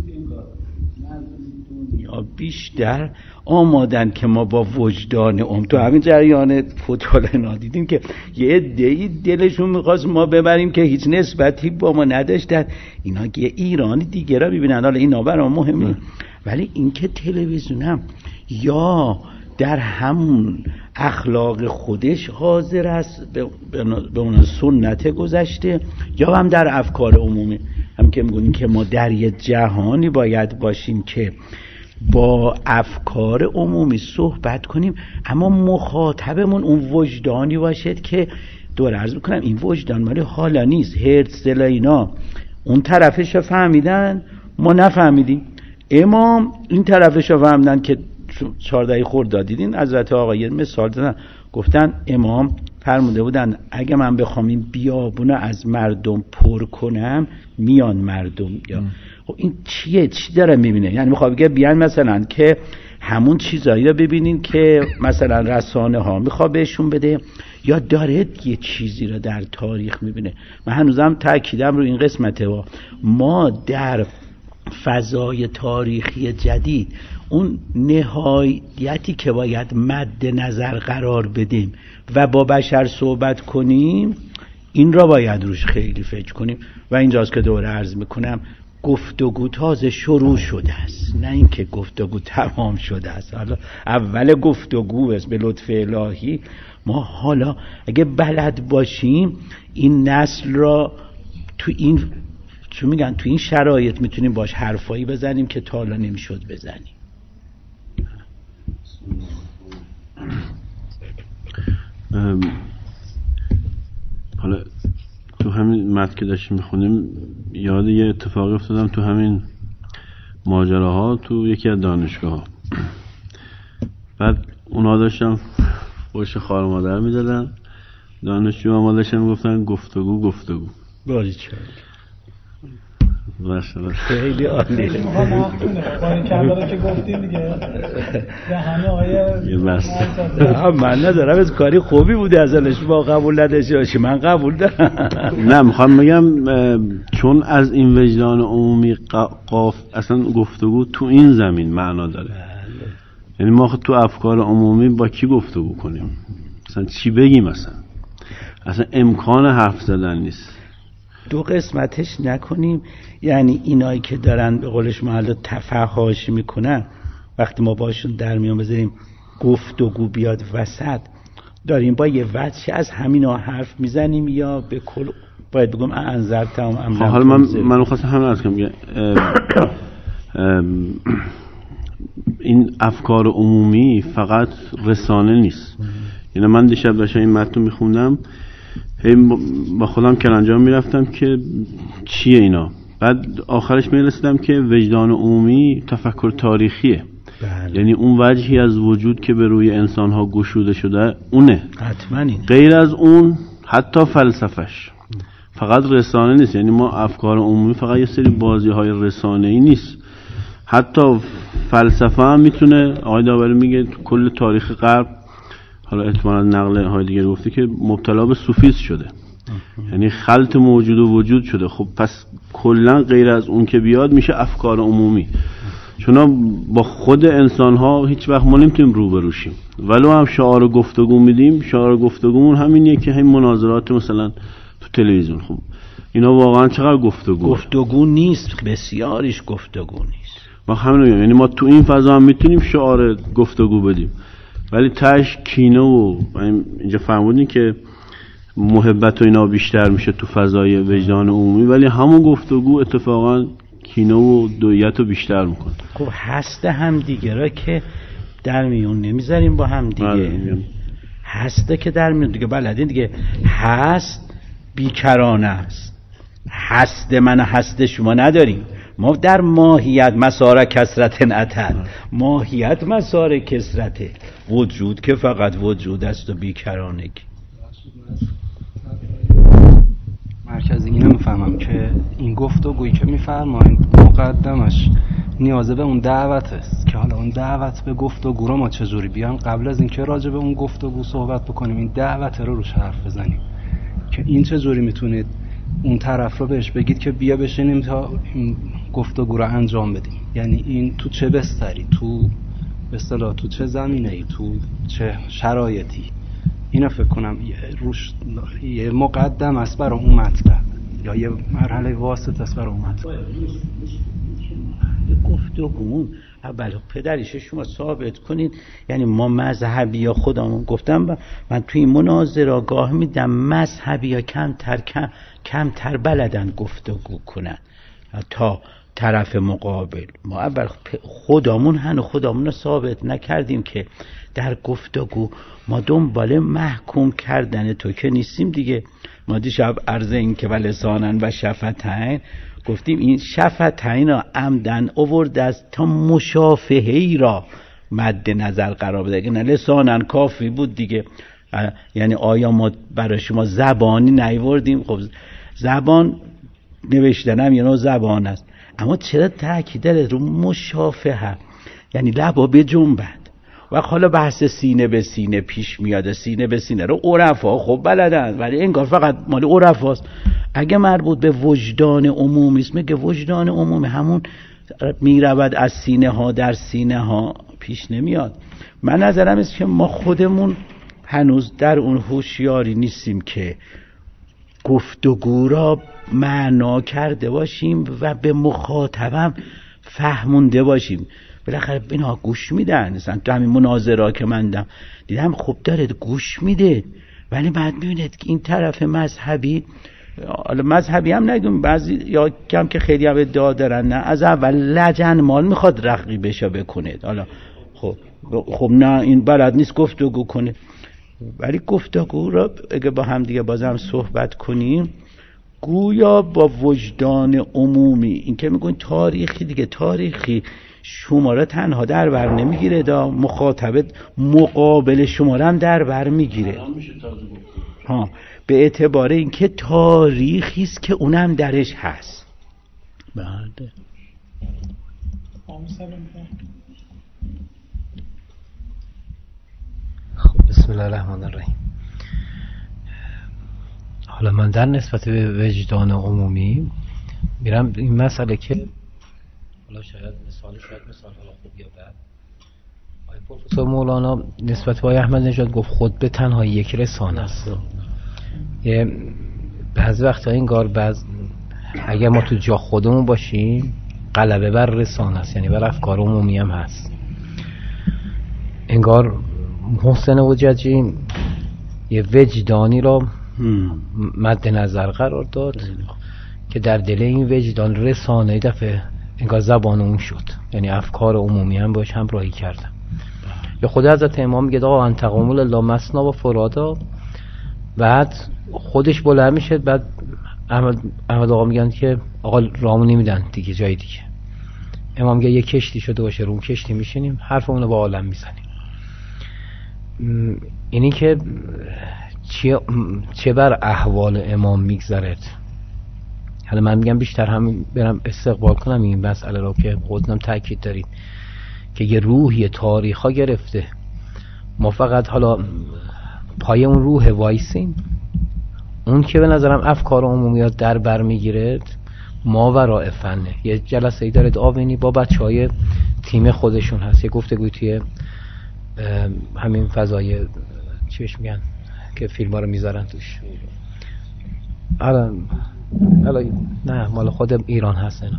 یا بیشتر آمادن که ما با وجدان عموم تو همین جریان فوتبال اینا دیدیم که یه عده‌ای دلشون می‌خواست ما ببریم که هیچ نسبتی با ما نداشتن، اینا که ایرانی دیگه را ببینن. حالا اینا برام مهمه، ولی اینکه تلویزیون هم یا در همون اخلاق خودش حاضر است به اون سنت گذشته یا هم در افکار عمومی، هم که میگونیم که ما در یه جهانی باید باشیم که با افکار عمومی صحبت کنیم، اما مخاطبمون اون وجدانی باشد که دور عرض میکنم این وجدان مالی حالا نیست. هرتزل اینا اون طرفش رو فهمیدن، ما نفهمیدیم. امام این طرفش رو فهمیدن که چهارده خرداد دیدین حضرت آقای مثال دادن، گفتن امام فرموده بودن اگه من بخوام این بیابونه از مردم پر کنم میان مردم. یا خب این چیه؟ چی داره میبینه؟ یعنی میخواد بگه بیان مثلا که همون چیزایی رو ببینین که مثلا رسانه ها میخواد بهشون بده، یا داره یه چیزی رو در تاریخ میبینه. من هنوزم تاکیدم رو این قسمته ها، ما در فضای تاریخی جدید اون نهایتی که باید مد نظر قرار بدیم و با بشر صحبت کنیم این را باید روش خیلی فکر کنیم. و اینجاست که دوره عرض میکنم گفتگو تازه شروع شده است، نه اینکه گفتگو تمام شده است. حالا اول گفتگو است به لطف الهی. ما حالا اگه بلد باشیم این نسل را تو این چون میگن تو این شرایط میتونیم باش حرفایی بزنیم که تا حالا نمیشد بزنیم. حالا تو همین متن که داشتیم میخونیم یاد یه اتفاقی افتادم تو همین ماجراها تو یکی از دانشگاه ها. بعد اونا داشتم فوش خواهر مادر میدادن، دانشجو ما داشتم گفتن گفتگو گفتگو باری چه ماشاءالله خیلی عالی. ما با این کلمه که گفتیم دیگه دهنه آقای من ندارم از کاری خوبی بوده ازش، با قبول نداشته باشی من قبول دارم. نه میخوام بگم چون از این وجدان عمومی قاف اصلا گفتگو تو این زمین معنا داره. یعنی ما تو افکار عمومی با کی گفتگو کنیم، مثلا چی بگیم، مثلا اصلا امکان حرف زدن نیست. دو قسمتش نکنیم، یعنی اینایی که دارن به قولش محل تفحاشی میکنن وقتی ما باشون در میان بذاریم گفتگو بیاد وسط، داریم با یه وجه از همینا حرف میزنیم یا به کل باید بگم انظر تمام امرم. حالا من من خواستم همین عرض کنم این افکار عمومی فقط رسانه نیست. یعنی من دیشب داشتم این متن میخوندم، با خودم کلنجام میرفتم که چیه اینا، بعد آخرش میرسیدم که وجدان عمومی تفکر تاریخیه. بله. یعنی اون وجهی از وجود که به روی انسان‌ها گشوده شده اونه، حتما اینه. غیر از اون حتی فلسفش فقط رسانه نیست. یعنی ما افکار عمومی فقط یه سری بازی‌های رسانه‌ای نیست، حتی فلسفه هم میتونه. آقای داوری میگه کل تاریخ غرب، حالا احتمالاً نقل های دیگه گفته که مبتلا به سوفیسم شده، یعنی خلط موجود و وجود شده. خب پس کلا غیر از اون که بیاد میشه افکار عمومی، چون با خود انسان ها هیچ وقت ما نمیتونیم روبرو شیم. ولو هم شعار گفتگو میدیم، شعار گفتگومون همینیه که همین مناظرات مثلا تو تلویزیون. خب اینا واقعا چقدر گفتگو گفتگو نیست، بسیاریش گفتگو نیست. ما همین میگم، یعنی ما تو این فضا هم میتونیم شعار گفتگو بدیم، ولی تاش کینه و اینجا فرمودین که محبت و اینا بیشتر میشه تو فضای وجدان عمومی، ولی همون گفتگو اتفاقا کینه و دویت رو بیشتر میکنه. خب هسته هم دیگه را که در میون نمیذاریم با هم دیگه، هسته که در میون دیگه بلدین دیگه. هست بیکرانه است، هست من هست شما نداریم. ما در ماهیت مسار کسرت اتن، ماهیت مسار کسرته، وجود که فقط وجود است و بیکرانگی. مرکز اینو میفهمم که این گفتگویی که میفرمایید مقدمش نیازه به اون دعوت است که حالا اون دعوت به گفتگو رو ما چجوری بیان قبل از اینکه راجع به اون گفتگو صحبت بکنیم این دعوت رو روش حرف بزنیم که این چجوری میتونید اون طرف رو بهش بگید که بیا بشینیم تا این گفتگو رو انجام بدیم. یعنی این تو چه بستری، تو به اصطلاح تو چه زمینه‌ای، تو چه شرایطی. اینا فکر کنم یه روش یه مقدم است برای اون مطلب یا یه مرحله واسط است برای اون مطلب. گفتگومون اول پدریش شما ثابت کنید. یعنی ما مذهبی یا خودمون گفتم من توی این مناظره آگاه میدم مذهبی یا کمتر کم کمتر بلدن گفتگو کنن تا طرف مقابل. ما اول خودمون هنو خودمون رو ثابت نکردیم که در گفتگو ما دنبال محکوم کردن تو که نیستیم دیگه. ما دیشب عرض این که ولسانن و شفتین گفتیم این شفتین را عمدن آورده است تا مشافهه‌ای را مد نظر قرار بده. نه لسانن کافی بود دیگه. یعنی آیا ما برای شما زبانی نیاوردیم؟ خب زبان نوشتنم یه نوع زبان است، اما چرا تاکید داره رو مشافهه؟ یعنی لبا به جنبند. و حالا بحث سینه به سینه پیش میاد، سینه به سینه رو عرفا خب بلدن، ولی انگار فقط مال عرفاست. اگه مربوط به وجدان عمومی است، میگه وجدان عمومی همون میرود از سینه ها در سینه ها پیش نمیاد. من نظرم است که ما خودمون هنوز در اون هوشیاری نیستیم که گفتگو را معنا کرده باشیم و به مخاطبم فهمونده باشیم. بالاخره اینا گوش میدن. مثلا تو همین مناظره که من دیدم دیدم خب داره گوش میده، ولی بعد میبینید که این طرف مذهبی، حالا مذهبی هم نگیم، بعضی یا کم که خیلی هم ادعا دارن نه از اول لجن مال میخواد رقیبشو بکنه. حالا خب خب نه این بلد نیست گفتگو کنه، ولی گفتگو را اگه با هم دیگه بازم صحبت کنیم گویا با وجدان عمومی، این که میگن تاریخی دیگه، تاریخی شما را تنها در بر نمیگیره، دا مخاطبت مقابل شما را هم در بر میگیره ها، به اعتبار اینکه تاریخی است که اونم درش هست. بله. خب بسم الله الرحمن الرحیم. حالا من در نسبت به وجدان عمومی میرم این مسئله که حالا شاید مثال شاید مثال حالا خوب یا بد، آقای پروفسور مولانا نسبت به آقای احمد نژاد گفت خود به تنها یک رسانه است. یه بعض وقتا انگار بعض اگر ما تو جا خودمون باشیم غلبه بر رسانه است، یعنی بر افکار عمومی هم هست. انگار محسن حجتی یه وجدانی را مد نظر قرار داد که در دل این وجدان رسانه دفعه انگار زبان اون شد، یعنی افکار عمومی هم باش همراهی کردن. یا خود حضرت امام میگه آقا انتقام الله مسنا و فرادا، بعد خودش بلند میشه، بعد احمد احمد آقا میگن که آقا رامو نمیدن دیگه جای دیگه. امام میگه یه کشتی شده باشه رو کشتی میشینیم حرفمون رو با عالم میزنیم. اینی که چه چه بر احوال امام میگذرد. حالا من میگم بیشتر هم برم استقبال کنم این مسئله رو که خودم تاکید دارید که یه روحی تاریخ ها گرفته، ما فقط حالا پای اون روح وایسیم. اون که به نظرم افکار عمومیات در بر میگیرد ماوراء فنه. یه جلسه ای داره آوینی با بچه های تیم خودشون هست، یه گفتگوی توی همین فضای چی بهش میگن که فیلم ها رو میذارن توش. حالا حالا نه مال خود ایران هست اینا.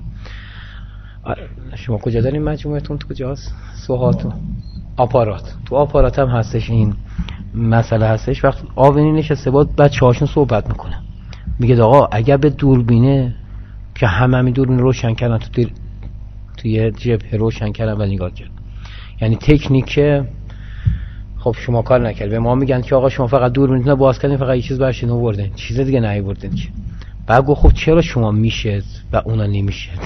شما کجا دارین مجموعتون؟ تو کجاست؟ سوهاتون آپارات، تو آپارات هم هستش این مسئله هستش. وقت آوینی نشسته بود بچه هاشون صحبت میکنه، میگه آقا اگر به دوربینه که همه همین دوربین روشن کردن تو دیر... توی جبهه روشن کردن و نگاه کرد، یعنی تکنیک خب شما کار نکرد. به ما میگن که آقا شما فقط دوربینتون رو باز کردین، فقط یه چیز برشین آوردین، چیز دیگه نیاوردین که. بعد گفت خب چرا شما میشد و اونا نمیشد؟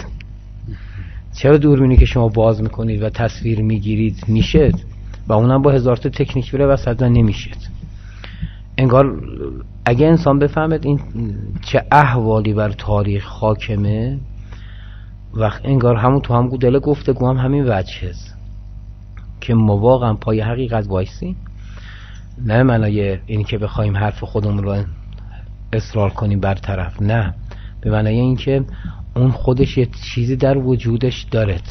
چرا دوربینی که شما باز میکنید و تصویر میگیرید میشد و اونم با هزار تا تکنیک بره وسط نمیشد؟ انگار اگه انسان بفهمد این چه احوالی بر تاریخ حاکمه، وقت انگار همون تو هم دل گفتگو هم همین وجه است که ما واقعا پای حقیقت وایسیم، نه معنای این که بخوایم حرف خودمون رو اصرار کنیم برطرف، نه به معنای این که اون خودش یه چیزی در وجودش دارد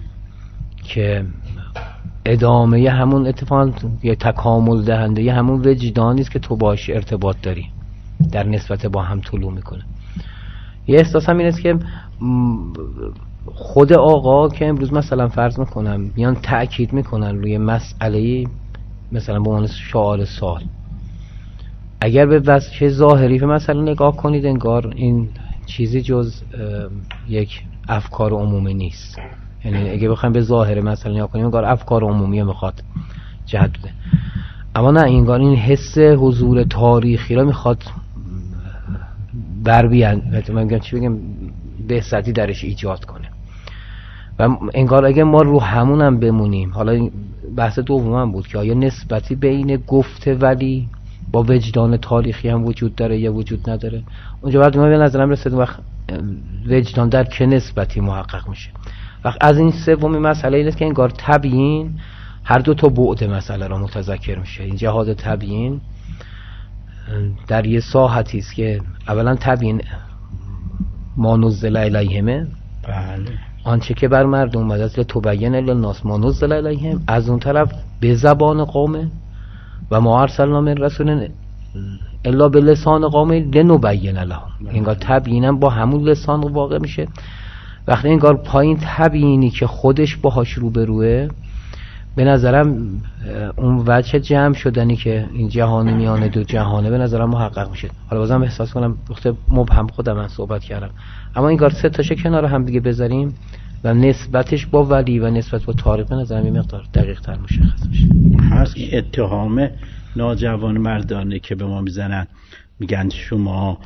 که ادامه همون اتفاق یه تکامل دهنده یه همون وجدانی است که تو باش ارتباط داری، در نسبت با هم طلوع میکنه. یه احساس هم این است که خود آقا که امروز مثلا فرض میکنم میان تأکید میکنن روی مسئله مثلا به عنوان شعار سال، اگر به وجه ظاهری به مثلا نگاه کنید انگار این چیزی جز یک افکار عمومی نیست. یعنی اگه بخوایم به ظاهر مثلا نگاه کنیم انگار افکار عمومی میخواد جهت بده، اما نه، انگار این حس حضور تاریخی را میخواد بر بیان من میگم چی بگم به‌سادی درش ایجاد کنه. و انگار اگه ما رو همونم بمونیم، حالا بحث دومم بود که آیا نسبتی بین گفته ولی با وجدان تاریخی هم وجود داره یا وجود نداره. اونجا بعد ما به نظرم رسید وقت وجدان در چه نسبتی محقق میشه. وقت از این سومی مسئله این است که انگار تبیین هر دو تا بعد مسئله را متذکر میشه. این جهاد تبیین در یه ساحتی است که اولا تبیین ما نزل الیهمه، بله، آنچه که بر مردم اومده است لتبین للناس ما نزل الیهم، از اون طرف به زبان قومه و ما ارسلنا من رسول الا به لسان قومه لنبین لهم. انگار تبیینم با همون لسان واقع میشه. وقتی انگار پایین تبیینی که خودش باهاش روبروه، به نظرم اون وجه جمع شدنی که این جهان میانه دو جهانه به نظرم محقق میشه. حالا بازم احساس کنم وقت مبهم خودم من صحبت کردم، اما این کار سه تاشه کنار هم دیگه بذاریم و نسبتش با ولی و نسبت با تاریخ به نظرم یه مقدار دقیق تر مشخص میشه. هست اتهام ناجوان مردانه که به ما میزنن، میگن شما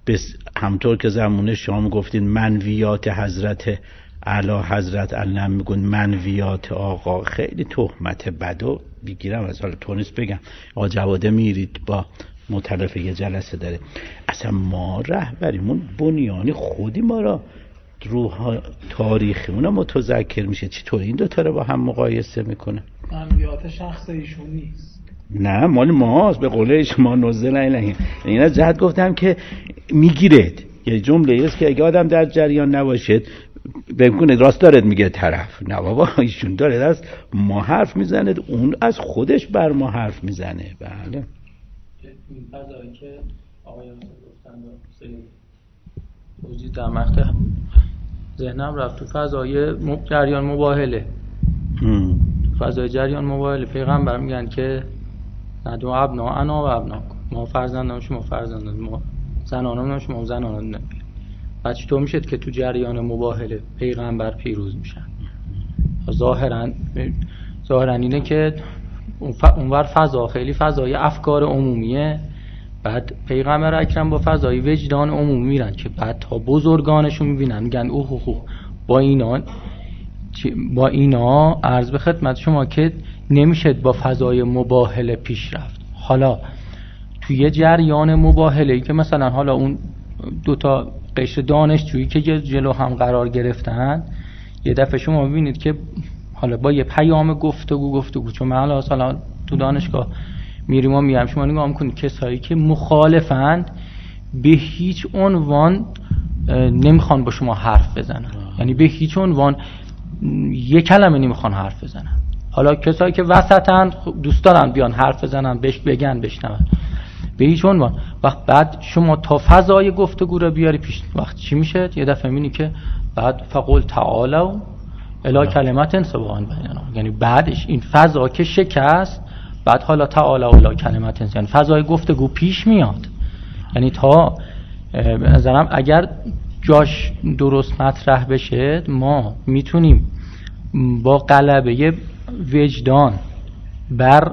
بس همطور که زمونه شما گفتین منویات حضرت اعلی حضرت علم میگن منویات آقا، خیلی تهمت بدو بگیرم از حالا تونس بگم آقا جواده میرید با مطلف یه جلسه داره، اصلا ما رهبریمون بنیانی خودی ما را روح تاریخیمون متذکر میشه، چطور این دوتا رو با هم مقایسه میکنه؟ منویات شخص ایشون نیست، نه مال ماست، به قول شما نزل الیه. این از جهت گفتم که میگیرید یه جمله است که اگه آدم در جریان نباشد بگونه راست دارد میگه طرف، نه بابا ایشون داره از ما حرف میزنه، اون از خودش بر ما حرف میزنه. بله این فضایی که آقایان گفتن توضیح در مقطع ذهنم رفت تو فضای جریان مباهله. هم. فضای جریان مباهله پیغمبر میگن که ندو ابنا انا و ابنا، ما فرزندان شما فرزندان ما، زنانان شما زنانان نبید. بعد چطور میشه که تو جریان مباهله پیغمبر پیروز میشن؟ ظاهرا ظاهرا اینه که اونور فضا خیلی فضای افکار عمومیه، بعد پیغمبر اکرم با فضای وجدان عمومی میرن که بعد تا بزرگانشون میبینن میگن اوه اوه اوه با اینا با اینا عرض به خدمت شما که نمیشه با فضای مباهله پیش رفت. حالا توی جریان مباهله که مثلا حالا اون دوتا قشر دانشجویی که جلو هم قرار گرفتن، یه دفعه شما ببینید که حالا با یه پیام گفتگو گفتگو چون من حالا مثلا تو دانشگاه میریم و میام، شما نگاه میکنید کسایی که مخالفند به هیچ عنوان نمیخوان با شما حرف بزنن، یعنی به هیچ عنوان یه کلمه نمیخوان حرف بزنن. حالا کسایی که وسطن دوست دارن بیان حرف بزنن، بهش بگن بشنون، به هیچ عنوان. وقت بعد شما تا فضای گفتگو رو بیاری پیش، وقت چی میشه؟ یه دفعه میبینی که بعد فقل تعالوا الی کلمت سواء بیننا، یعنی بعدش این فضا که شکست، بعد حالا تعالوا الی کلمت، یعنی فضای گفتگو پیش میاد. یعنی تا به نظرم اگر جاش درست مطرح بشه ما میتونیم با غلبه وجدان بر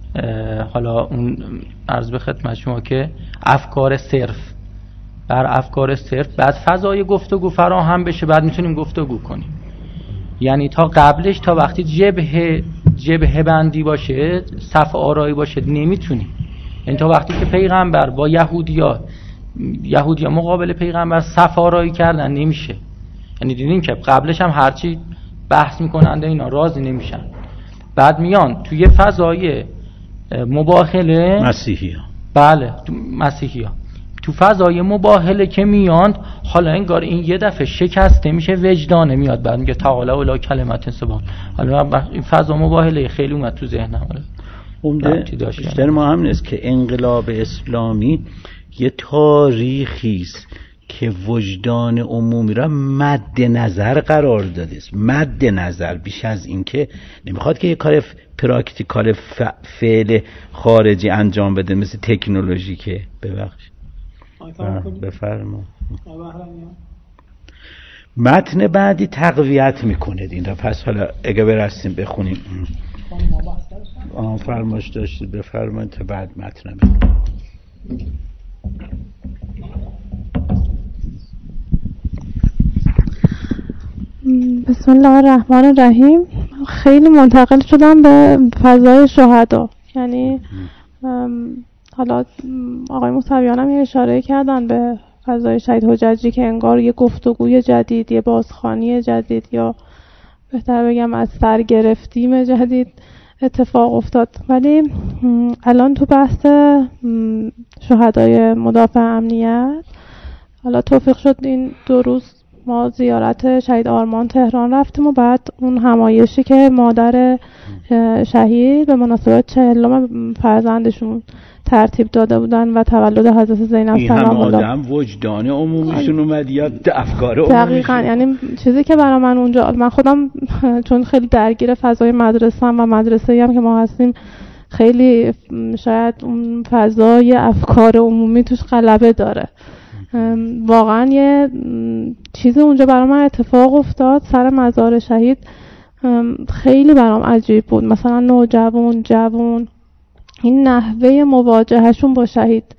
حالا اون عرض به خدمت شما که افکار صرف بر افکار صرف بعد فضای گفتگو فراهم بشه، بعد میتونیم گفتگو کنیم. یعنی تا قبلش تا وقتی جبهه جبهه بندی باشه، صف آرایی باشه، نمیتونیم. یعنی تا وقتی که پیغمبر با یهودیا یهودیا مقابل پیغمبر صف آرایی کردن نمیشه. یعنی دیدین که قبلش هم هرچی بحث میکنند اینا راضی نمیشن، بعد میان توی فضای مباهله مسیحی ها، بله تو مسیحی ها تو فضای مباهله که میان، حالا انگار این یه دفعه شکسته میشه، وجدانه میاد، بعد میگه تعالی الی کلمت سواء. حالا این فضا مباهله خیلی اومد تو ذهنم. عمده بیشتر ما هم نیست که انقلاب اسلامی یه تاریخی است که وجدان عمومی را مد نظر قرار داده است، مد نظر، بیش از این که نمیخواد که یه کار پراکتیکال فعل خارجی انجام بده مثل تکنولوژی که ببخش بفرما. متن بعدی تقویت میکنه این را، پس حالا اگه برسیم بخونیم. آن فرماش داشتید بفرمایید تا بعد متن بخونیم. بسم الله الرحمن الرحیم. خیلی منتقل شدم به فضای شهدا، یعنی حالا آقای موسویان هم یه اشاره کردن به فضای شهید حججی که انگار یه گفتگوی جدید، یه بازخوانی جدید، یا بهتر بگم از سرگرفتیم جدید اتفاق افتاد. ولی الان تو بحث شهدای مدافع امنیت، حالا توفیق شد این دو روز ما زیارت شهید آرمان تهران رفتیم و بعد اون همایشی که مادر شهید به مناسبت چهلم فرزندشون ترتیب داده بودن و تولد حضرت زینب سلام الله، این هم آدم وجدان عمومیشون اومد یا افکار عمومیشون؟ دقیقاً. یعنی چیزی که برای من اونجا، من خودم چون خیلی درگیر فضای مدرسه هم و مدرسه‌ای هم که ما هستیم، خیلی شاید اون فضای افکار عمومی توش غلبه داره. واقعا یه چیزی اونجا برای من اتفاق افتاد سر مزار شهید، خیلی برام عجیب بود. مثلا نوجوان جوان این نحوه مواجهشون با شهید،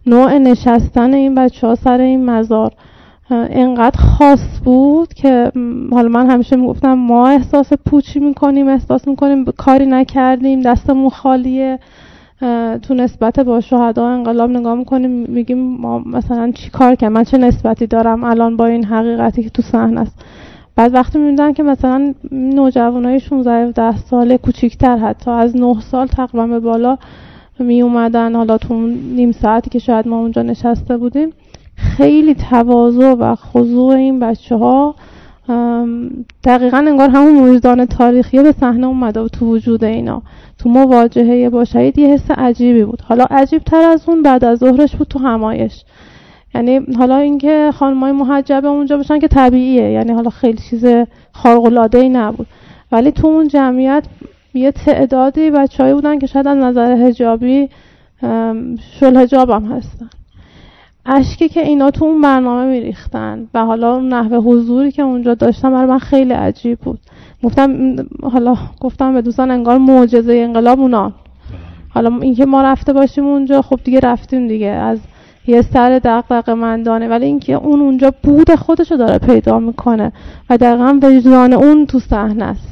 نوع نشستن این بچه ها سر این مزار اینقدر خاص بود که حالا من همیشه میگفتم ما احساس پوچی میکنیم، احساس میکنیم کاری نکردیم، دستمون خالیه. تو نسبت با شهدا انقلاب نگاه میکنیم میگیم ما مثلا چی کار کردم، من چه نسبتی دارم الان با این حقیقتی که تو صحنه است. بعد وقتی میبینن که مثلا نوجوانای شانزده هفده ساله کوچیک‌تر حتی از نه سال تقریبا به بالا می اومدن، حالا تو نیم ساعتی که شاید ما اونجا نشسته بودیم، خیلی تواضع و خضوع این بچه‌ها دقیقاً انگار همون وجدان تاریخی به صحنه اومده و تو وجود اینا تو مواجهه با شهید یه حس عجیبی بود. حالا عجیب تر از اون بعد از ظهرش بود تو همایش. یعنی حالا اینکه خانمای محجبه اونجا باشن که طبیعیه، یعنی حالا خیلی چیز خارق‌العاده‌ای نبود، ولی تو اون جمعیت یه تعدادی بچه‌ای بودن که شاید از نظر حجابی شل حجاب هم هستن. اشکی که اینا تو اون برنامه میریختن و حالا اون نحوه حضوری که اونجا داشتن برای من خیلی عجیب بود. گفتم حالا گفتم به دوستان انگار معجزه انقلاب اونا. حالا اینکه ما رفته باشیم اونجا خب دیگه رفتیم دیگه از یه سر دغدغه مندانه، ولی اینکه اون اونجا بود خودشو داره پیدا میکنه و دقیقاً وجدان اون تو صحنه است.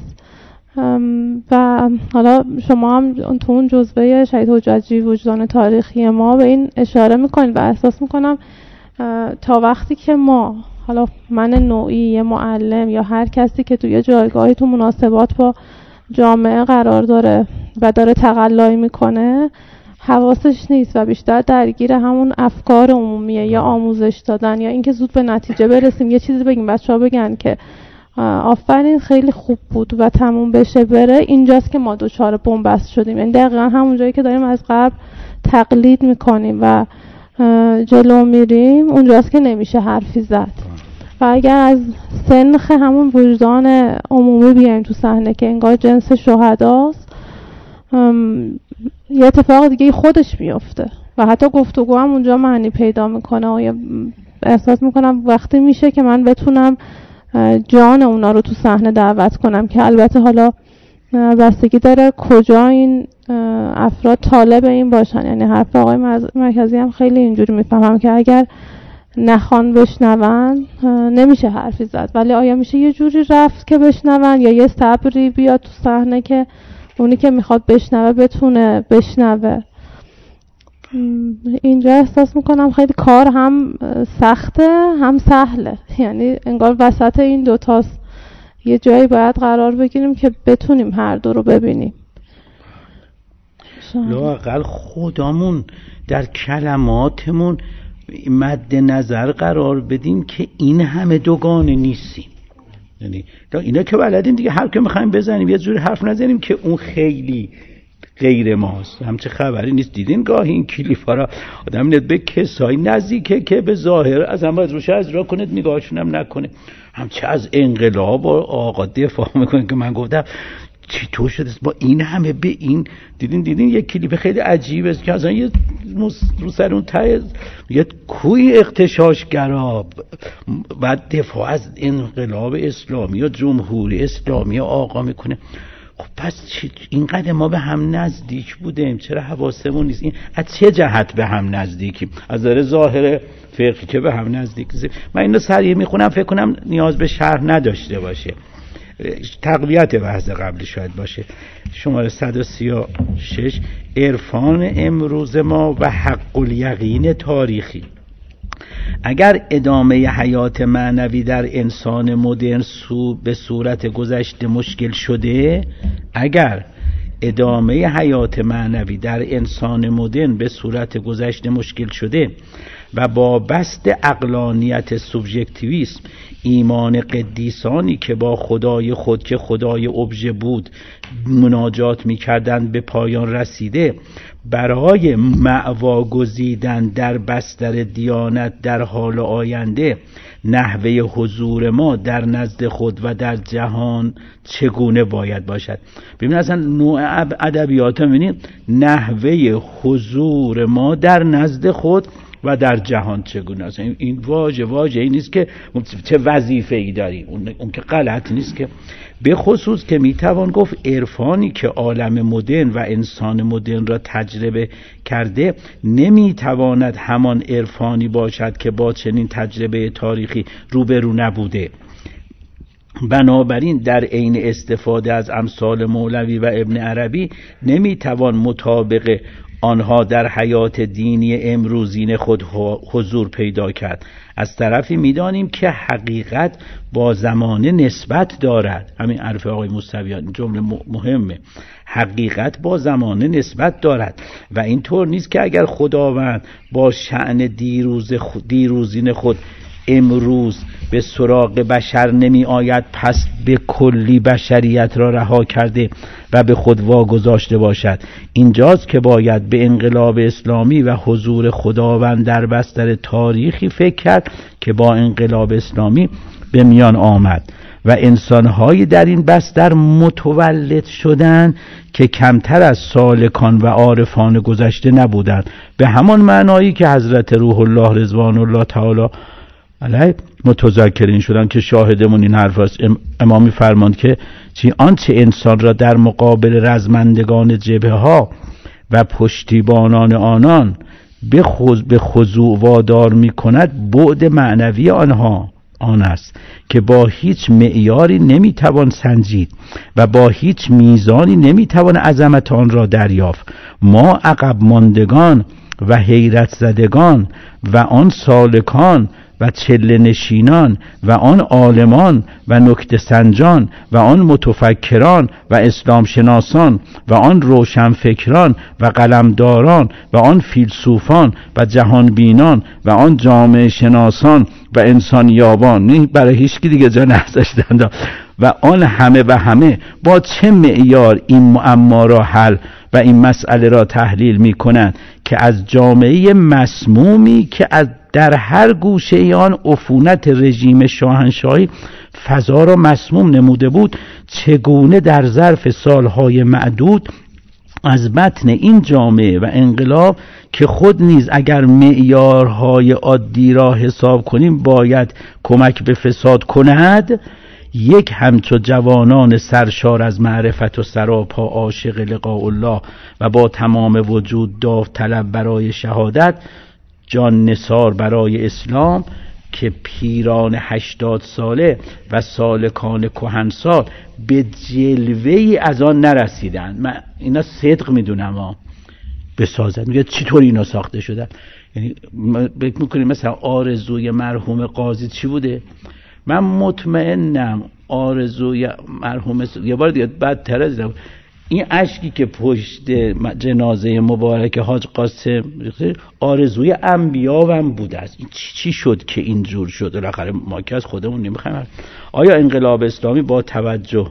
و حالا شما هم تو اون جزوه شهید حجتی وجدان تاریخی ما به این اشاره میکنید و احساس میکنم تا وقتی که ما حالا من نوعی یه معلم یا هر کسی که توی جایگاهی تو مناسبات با جامعه قرار داره و داره تقلایی میکنه حواسش نیست و بیشتر درگیر همون افکار عمومیه یا آموزش دادن یا اینکه زود به نتیجه برسیم، یه چیزی بگیم بچه‌ها بگن که آفرین خیلی خوب بود و تموم بشه بره، اینجاست که ما دوچار بنبست شدیم. یعنی دقیقا همون جایی که داریم از قبل تقلید میکنیم و جلو میریم اونجاست که نمیشه حرفی زد. و اگر از سنخ همون وجدان عمومی بیایم تو صحنه که انگار جنس شهداست، یه اتفاق دیگه خودش میفته و حتی گفتگو هم اونجا معنی پیدا میکنه و احساس میکنم وقتی میشه که من بتونم جان اونا رو تو صحنه دعوت کنم که البته حالا بستگی داره کجا این افراد طالب این باشن. یعنی حرف آقای مرکزی هم خیلی اینجوری میفهمم که اگر نخوان بشنون نمیشه حرفی زد، ولی آیا میشه یه جوری رفت که بشنون یا یه صبری بیاد تو صحنه که اونی که میخواد بشنوه بتونه بشنوه. اینجا احساس میکنم خیلی کار هم سخته هم سهله، یعنی انگار وسط این دوتاست، یه جایی باید قرار بگیریم که بتونیم هر دو رو ببینیم. لااقل خودمون در کلماتمون مد نظر قرار بدیم که این همه دوگانه نیستیم. یعنی اینا که بلدیم دیگه هر که میخوایم بزنیم یه جوری حرف نزنیم که اون خیلی غیر ماست. همچه خبری نیست. دیدین گاهی این کلیپا را آدم میاد به کسایی نزدیکه که به ظاهر از هم باید روش از را کنید نگاهشون هم نکنه، همچه از انقلاب آقا دفاع میکنه که من گفتم چطور شده با این همه به این. دیدین دیدین یک کلیپ خیلی عجیبه که از یه رو سر اون ته یه کوی اغتشاشگرا بعد دفاع از انقلاب اسلامی و جمهوری اسلامی آقا میکنه. خب پس اینقدر ما به هم نزدیک بودیم، چرا حواسمون نیست؟ این از چه جهت به هم نزدیکیم؟ از نظر ظاهر فقهی که به هم نزدیک. من اینو سریع میخونم، فکر کنم نیاز به شرح نداشته باشه، تقویت بحث قبلی شاید باشه. شماره صد و سی و شش عرفان امروز ما و حق الیقین تاریخی. اگر ادامه حیات معنوی در انسان مدرن سو به صورت گذشته مشکل شده، اگر ادامه حیات معنوی در انسان مدرن به صورت گذشته مشکل شده و با بست عقلانیت سوبژکتیویسم ایمان قدیسانی که با خدای خود که خدای ابژه بود مناجات می‌کردند به پایان رسیده، برای مأوا گزیدن در بستر دیانت در حال آینده نحوه حضور ما در نزد خود و در جهان چگونه باید باشد. ببینید اصلا نوع ادبیات، ببینید نحوه حضور ما در نزد خود و در جهان چگونه است. این واژه واژه این نیست که چه وظیفه ای داری، اون, اون که غلط نیست که. به خصوص که میتوان گفت عرفانی که عالم مدرن و انسان مدرن را تجربه کرده نمیتواند همان عرفانی باشد که با چنین تجربه تاریخی روبرو نبوده. بنابراین در عین استفاده از امثال مولوی و ابن عربی نمیتوان مطابق آنها در حیات دینی امروزین خود حضور پیدا کرد. از طرفی میدانیم که حقیقت با زمانه نسبت دارد. همین عرف آقای موسویان جمله مهمه. حقیقت با زمانه نسبت دارد و اینطور نیست که اگر خداوند با شأن دیروز خود دیروزین خود امروز به سراغ بشر نمی آید پس به کلی بشریت را رها کرده و به خود واگذاشته باشد. اینجاست که باید به انقلاب اسلامی و حضور خداوند در بستر تاریخی فکر کرد که با انقلاب اسلامی به میان آمد و انسان‌های در این بستر متولد شدند که کمتر از سالکان و عارفان گذشته نبودند، به همان معنایی که حضرت روح الله رضوان الله تعالی علیه متذکرین شدن که شاهدمون این حرف است. امامی فرماند که چی آنچه انسان را در مقابل رزمندگان جبهه ها و پشتیبانان آنان به به خضوع وادار می کند بعد معنوی آنها آن است که با هیچ معیاری نمی توان سنجید و با هیچ میزانی نمی توان عظمت آن را دریافت. ما عقب ماندگان و حیرت زدگان و آن سالکان و چله نشینان و آن عالمان و نکته سنجان و آن متفکران و اسلام شناسان و آن روشنفکران و قلمداران و آن فیلسوفان و جهانبینان و آن جامعه شناسان و انسانیابان، نه برای هیچ کی دیگه جا نذاشتند، و آن همه و همه با چه معیار این معما را حل و این مسئله را تحلیل می کنند که از جامعه مسمومی که از در هر گوشه آن عفونت رژیم شاهنشاهی فضا را مسموم نموده بود، چگونه در ظرف سالهای معدود از بطن این جامعه و انقلاب که خود نیز اگر معیارهای عادی را حساب کنیم باید کمک به فساد کند، یک همچو جوانان سرشار از معرفت و سراپا عاشق لقاء الله و با تمام وجود داوطلب برای شهادت، جان نثار برای اسلام که پیران هشتاد ساله و سالکان کهنسال به جلوه‌ای از آن نرسیدن. من اینا صدق میدونم ها بسازن. میگه چطور اینا ساخته شدن؟ یعنی فکر میکنیم مثلا آرزوی مرحوم قاضی چی بوده؟ من مطمئنم آرزوی مرحوم یه بار دیگه بدتر از این این اشکی که پشت جنازه مبارک حاج قاسم آرزوی انبیا هم بوده است. این چی, چی شد که اینجور شد؟ بالاخره ما که از خودمون نمیخوایم. آیا انقلاب اسلامی با توجه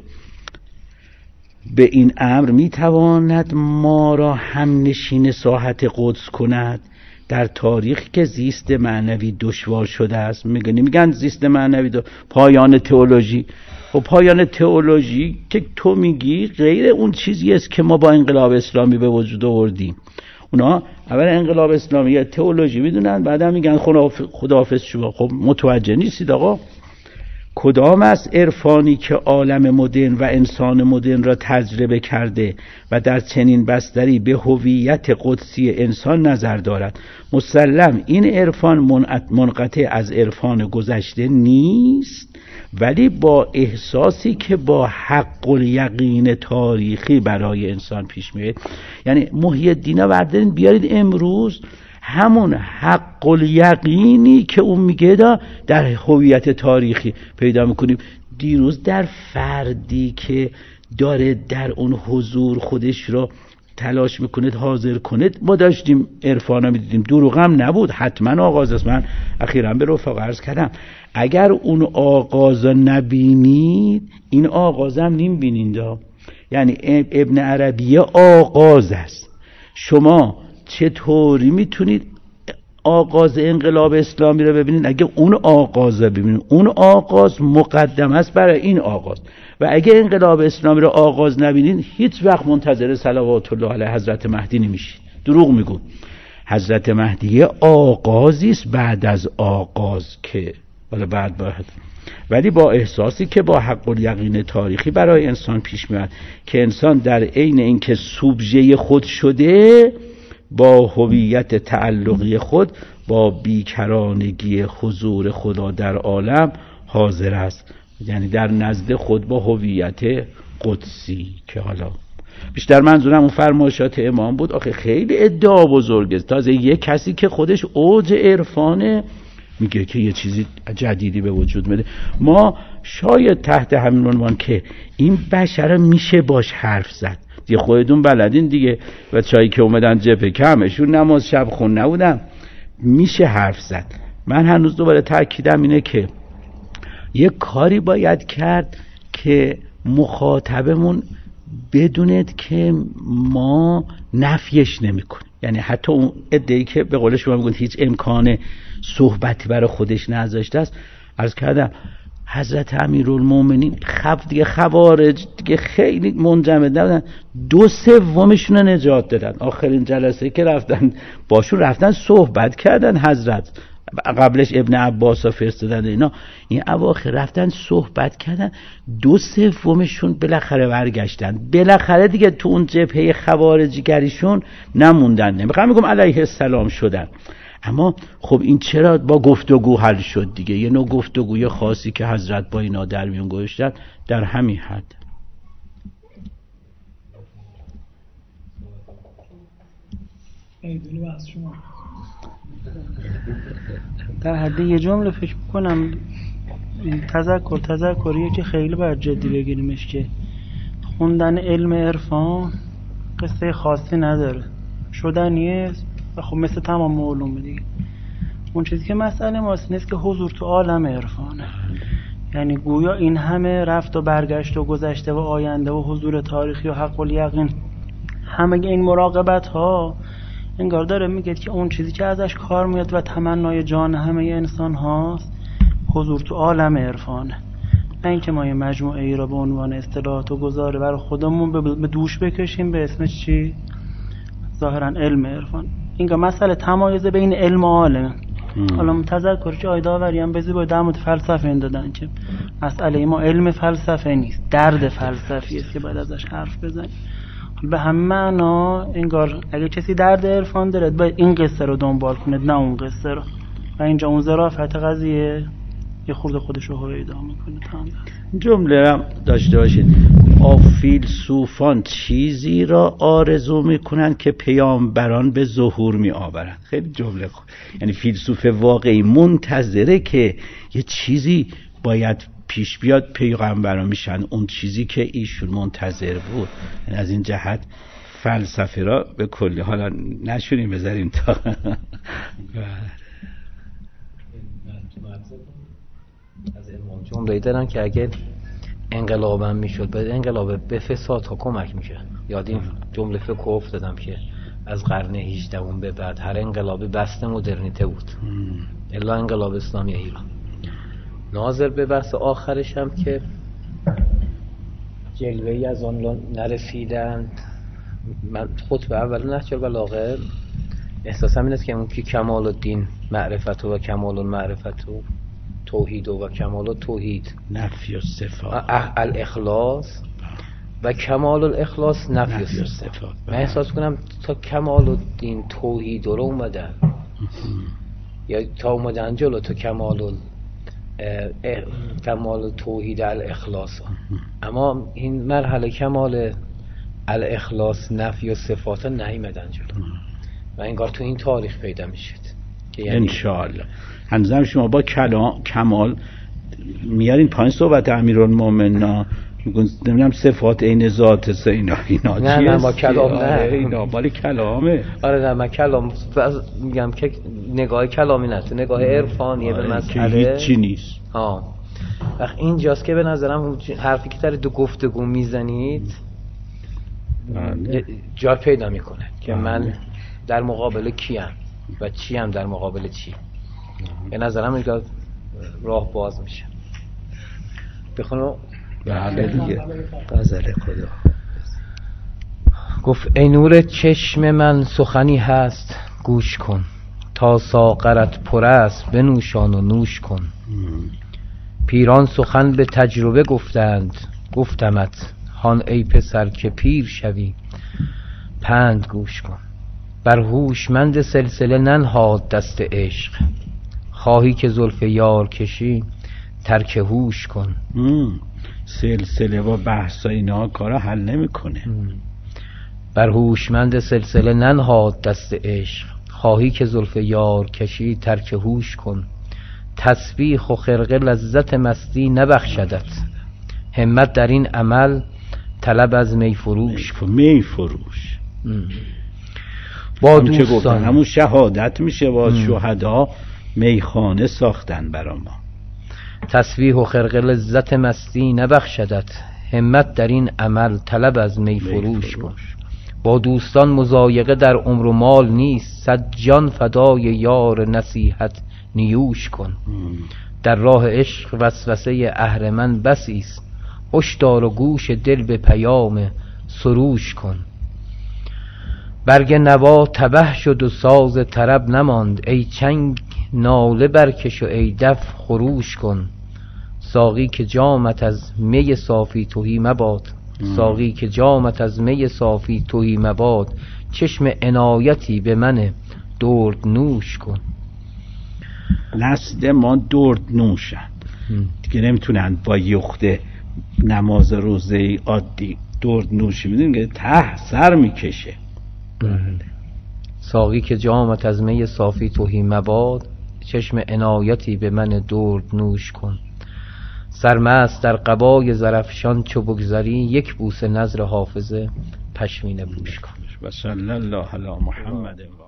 به این امر میتواند ما را هم نشین ساحت قدس کند در تاریخی که زیست معنوی دشوار شده است؟ میگن میگن زیست معنوی دو... پایان تئولوژی. و پایان تئولوژی که تو میگی غیر اون چیزی است که ما با انقلاب اسلامی به وجود آوردیم. اونا اول انقلاب اسلامی یا تئولوژی میدونن، بعدا میگن خداحافظ شما. خب متوجه نیستید آقا کدام از عرفانی که عالم مدرن و انسان مدرن را تجربه کرده و در چنین بستری به هویت قدسی انسان نظر دارد؟ مسلم این عرفان منقطع از عرفان گذشته نیست، ولی با احساسی که با حق الیقین تاریخی برای انسان پیش میاد. یعنی محی الدین بردارین بیارید امروز همون حق الیقینی که اون میگه دا در هویت تاریخی پیدا میکنیم. دیروز در فردی که داره در اون حضور خودش رو تلاش میکنه حاضر کنه ما داشتیم عرفانا میدیدیم. دروغ هم نبود، حتما آغاز است. من اخیراً به رفقا عرض کردم اگر اون آغاز نبینید این آغاز هم نیم بینید. یعنی ابن عربی آغاز است. شما چطوری میتونید آغاز انقلاب اسلامی رو ببینید اگه اون آغاز رو ببینید؟ اون آغاز مقدم است برای این آغاز. و اگه انقلاب اسلامی رو آغاز نبینید هیچ وقت منتظر صلوات الله علیه حضرت مهدی نمیشید. دروغ میگم. حضرت مهدی آغازی است بعد از آغاز که حالا بعد باید، ولی با احساسی که با حق الیقین تاریخی برای انسان پیش میاد که انسان در عین اینکه سوبژه خود شده با هویت تعلقی خود با بیکرانگی حضور خدا در عالم حاضر است، یعنی در نزد خود با هویت قدسی که حالا بیشتر منظورم اون فرمایشات امام بود. آخه خیلی ادعا بزرگه، تازه یه کسی که خودش اوج عرفانه میگه که یه چیزی جدیدی به وجود میده. ما شاید تحت همین عنوان که این بشر میشه باش حرف زد دیگه، خودتون بلدین دیگه، و چایی که اومدن جبهه کمشون نماز شب خون نبودن، میشه حرف زد. من هنوز دوباره تاکیدم اینه که یه کاری باید کرد که مخاطبمون بدوند که ما نفیش نمی کنیم، یعنی حتی اون ادعایی که به قول شما میگن هیچ امکان صحبتی برای خودش نذاشته است. عرض کردم حضرت امیرالمومنین خب دیگه خوارج دیگه خیلی منجمد نبودن، دو سومشون رو نجات دادن. آخرین جلسه که رفتن باشون رفتن صحبت کردن، حضرت قبلش ابن عباس ها فرستادن اینا، این اواخر رفتن صحبت کردن، دو سومشون بالاخره برگشتن، بالاخره دیگه تو اون جبهه خوارجیگریشون نموندن، نمیخوام میگم علیه السلام شدن، اما خب این چرا با گفتگو حل شد دیگه، یه نوع گفتگوی خاصی که حضرت با اینا در میون گذاشتن در همین حد. در حد یه جمله فکر میکنم تذکر تذکریه که خیلی باید جدی بگیریمش که خوندن علم عرفان قصه خاصی نداره، شدنیه و خب مثل تمام علوم دیگه. اون چیزی که مسئله ماست نیست که حضور تو عالم عرفانه، یعنی گویا این همه رفت و برگشت و گذشته و آینده و حضور تاریخی و حق الیقین، همه این مراقبت ها انگار داره میگه که اون چیزی که ازش کار میاد و تمنای جان همه انسان هاست حضور تو عالم عرفانه، نه اینکه ما یه مجموعه ای را به عنوان اصطلاحات و گذاره برای خودمون به دوش بکشیم به اسم چی؟ ظاهرا علم عرفان. اینگاه مسئله تمایز بین علم و عالم. حالا تذکر که آیداوری هم بزی باید در مورد فلسفه این دادن که مسئله ما علم فلسفه نیست، درد فلسفی است که باید ازش حرف بزنیم. به همین معنا انگار اگه کسی درد عرفان داره باید این قصه رو دنبال کنه نه اون قصه رو، و اینجا اون ظرافت قضیه یه خورده خودش رو هویدا میکنه. تمام جمله هم داشته باشید، فیلسوفان چیزی را آرزو میکنن که پیامبران به ظهور می آورند. خیلی جمله خوب، یعنی فیلسوف واقعی منتظره که یه چیزی باید پیش بیاد پیغمبران میشن، اون چیزی که ایشون منتظر بود. یعنی از این جهت فلسفه را به کلی حالا نشونیم بذاریم تا از امام جمله دارن که اگه انقلاب هم میشد باید انقلاب به فساد ها کمک میشه. یاد این جمله فکر افتادم که از قرن هجدهم به بعد هر انقلابی بسته مدرنیته بود الا انقلاب اسلامی ایران. ناظر به بحث آخرش هم که جلوه‌ای از آن نرسیدند، من خطبه اول نهج البلاغه احساسم این است که اون که کمال الدین معرفت و کمال المعرفت و توحید و کمال التوحید نفی الصفات الاخلاص و کمال الاخلاص نفی الصفات. من احساس کنم تا کمال الدین توحید رو اومدن یا تا اومدن جلو تا کمال کمال توحید الاخلاص، اما این مرحله کمال الاخلاص نفی و صفات نیامدن جلو و انگار تو این تاریخ پیدا میشد که یعنی انشاءالله هنوزم شما با کلام کمال میارین پایین صحبت امیرالمومنین میگن نمیدونم صفات عین ذات سه اینا اینا نه نه با کلام نه اینا بالا کلامه. آره نه من کلام میگم که نگاه کلامی نه، تو نگاه عرفانیه به مسئله هیچی نیست. ها وقت اینجاست که به نظرم حرفی که داره دو گفتگو میزنید جا پیدا میکنه که من در مقابل کیم و چی هم در مقابل چی. به نظرم اینجا راه باز میشه. بخونو بله دیگه غزل خدا گفت ای نور چشم من سخنی هست گوش کن تا ساغرت پر است بنوشان و نوش کن. پیران سخن به تجربه گفتند گفتمت هان ای پسر که پیر شوی پند گوش کن. بر هوشمند سلسله ننهاد دست عشق خواهی که زلف یار کشی ترک هوش کن. سلسله و بحث اینا کارا حل نمیکنه. بر هوشمند سلسله ننهاد دست عشق خواهی که زلف یار کشی ترک هوش کن. تسبیح و خرقه لذت مستی نبخشدت همت در این عمل طلب از می فروش کن. می فروش با دوستان همون شهادت میشه. با شهدا میخانه ساختن برا ما. تسبیح و خرقه لذت مستی نبخشدت همت در این عمل طلب از می فروش کن. با دوستان مضایقه در عمر و مال نیست صد جان فدای یار نصیحت نیوش کن. در راه عشق وسوسه اهرمن بسی است هشدار و گوش دل به پیام سروش کن. برگ نوا تبه شد و ساز طرب نماند ای چنگ ناله برکش و ای دف خروش کن. ساقی که جامت از می صافی تهی مباد ساقی که جامت از می صافی تهی مباد چشم عنایتی به من درد نوش کن. نسل ما درد نوشن دیگه نمیتونن با یخته نماز روزه عادی درد نوشی میدونی که ته سر میکشه. ساقی که جامت از می صافی تهی مباد چشم عنایتی به من درد نوش کن. سرمست در قبای زرفشان چو بگذری یک بوسه نذر حافظه پشمینه پوش کن. و صلی الله علی محمد.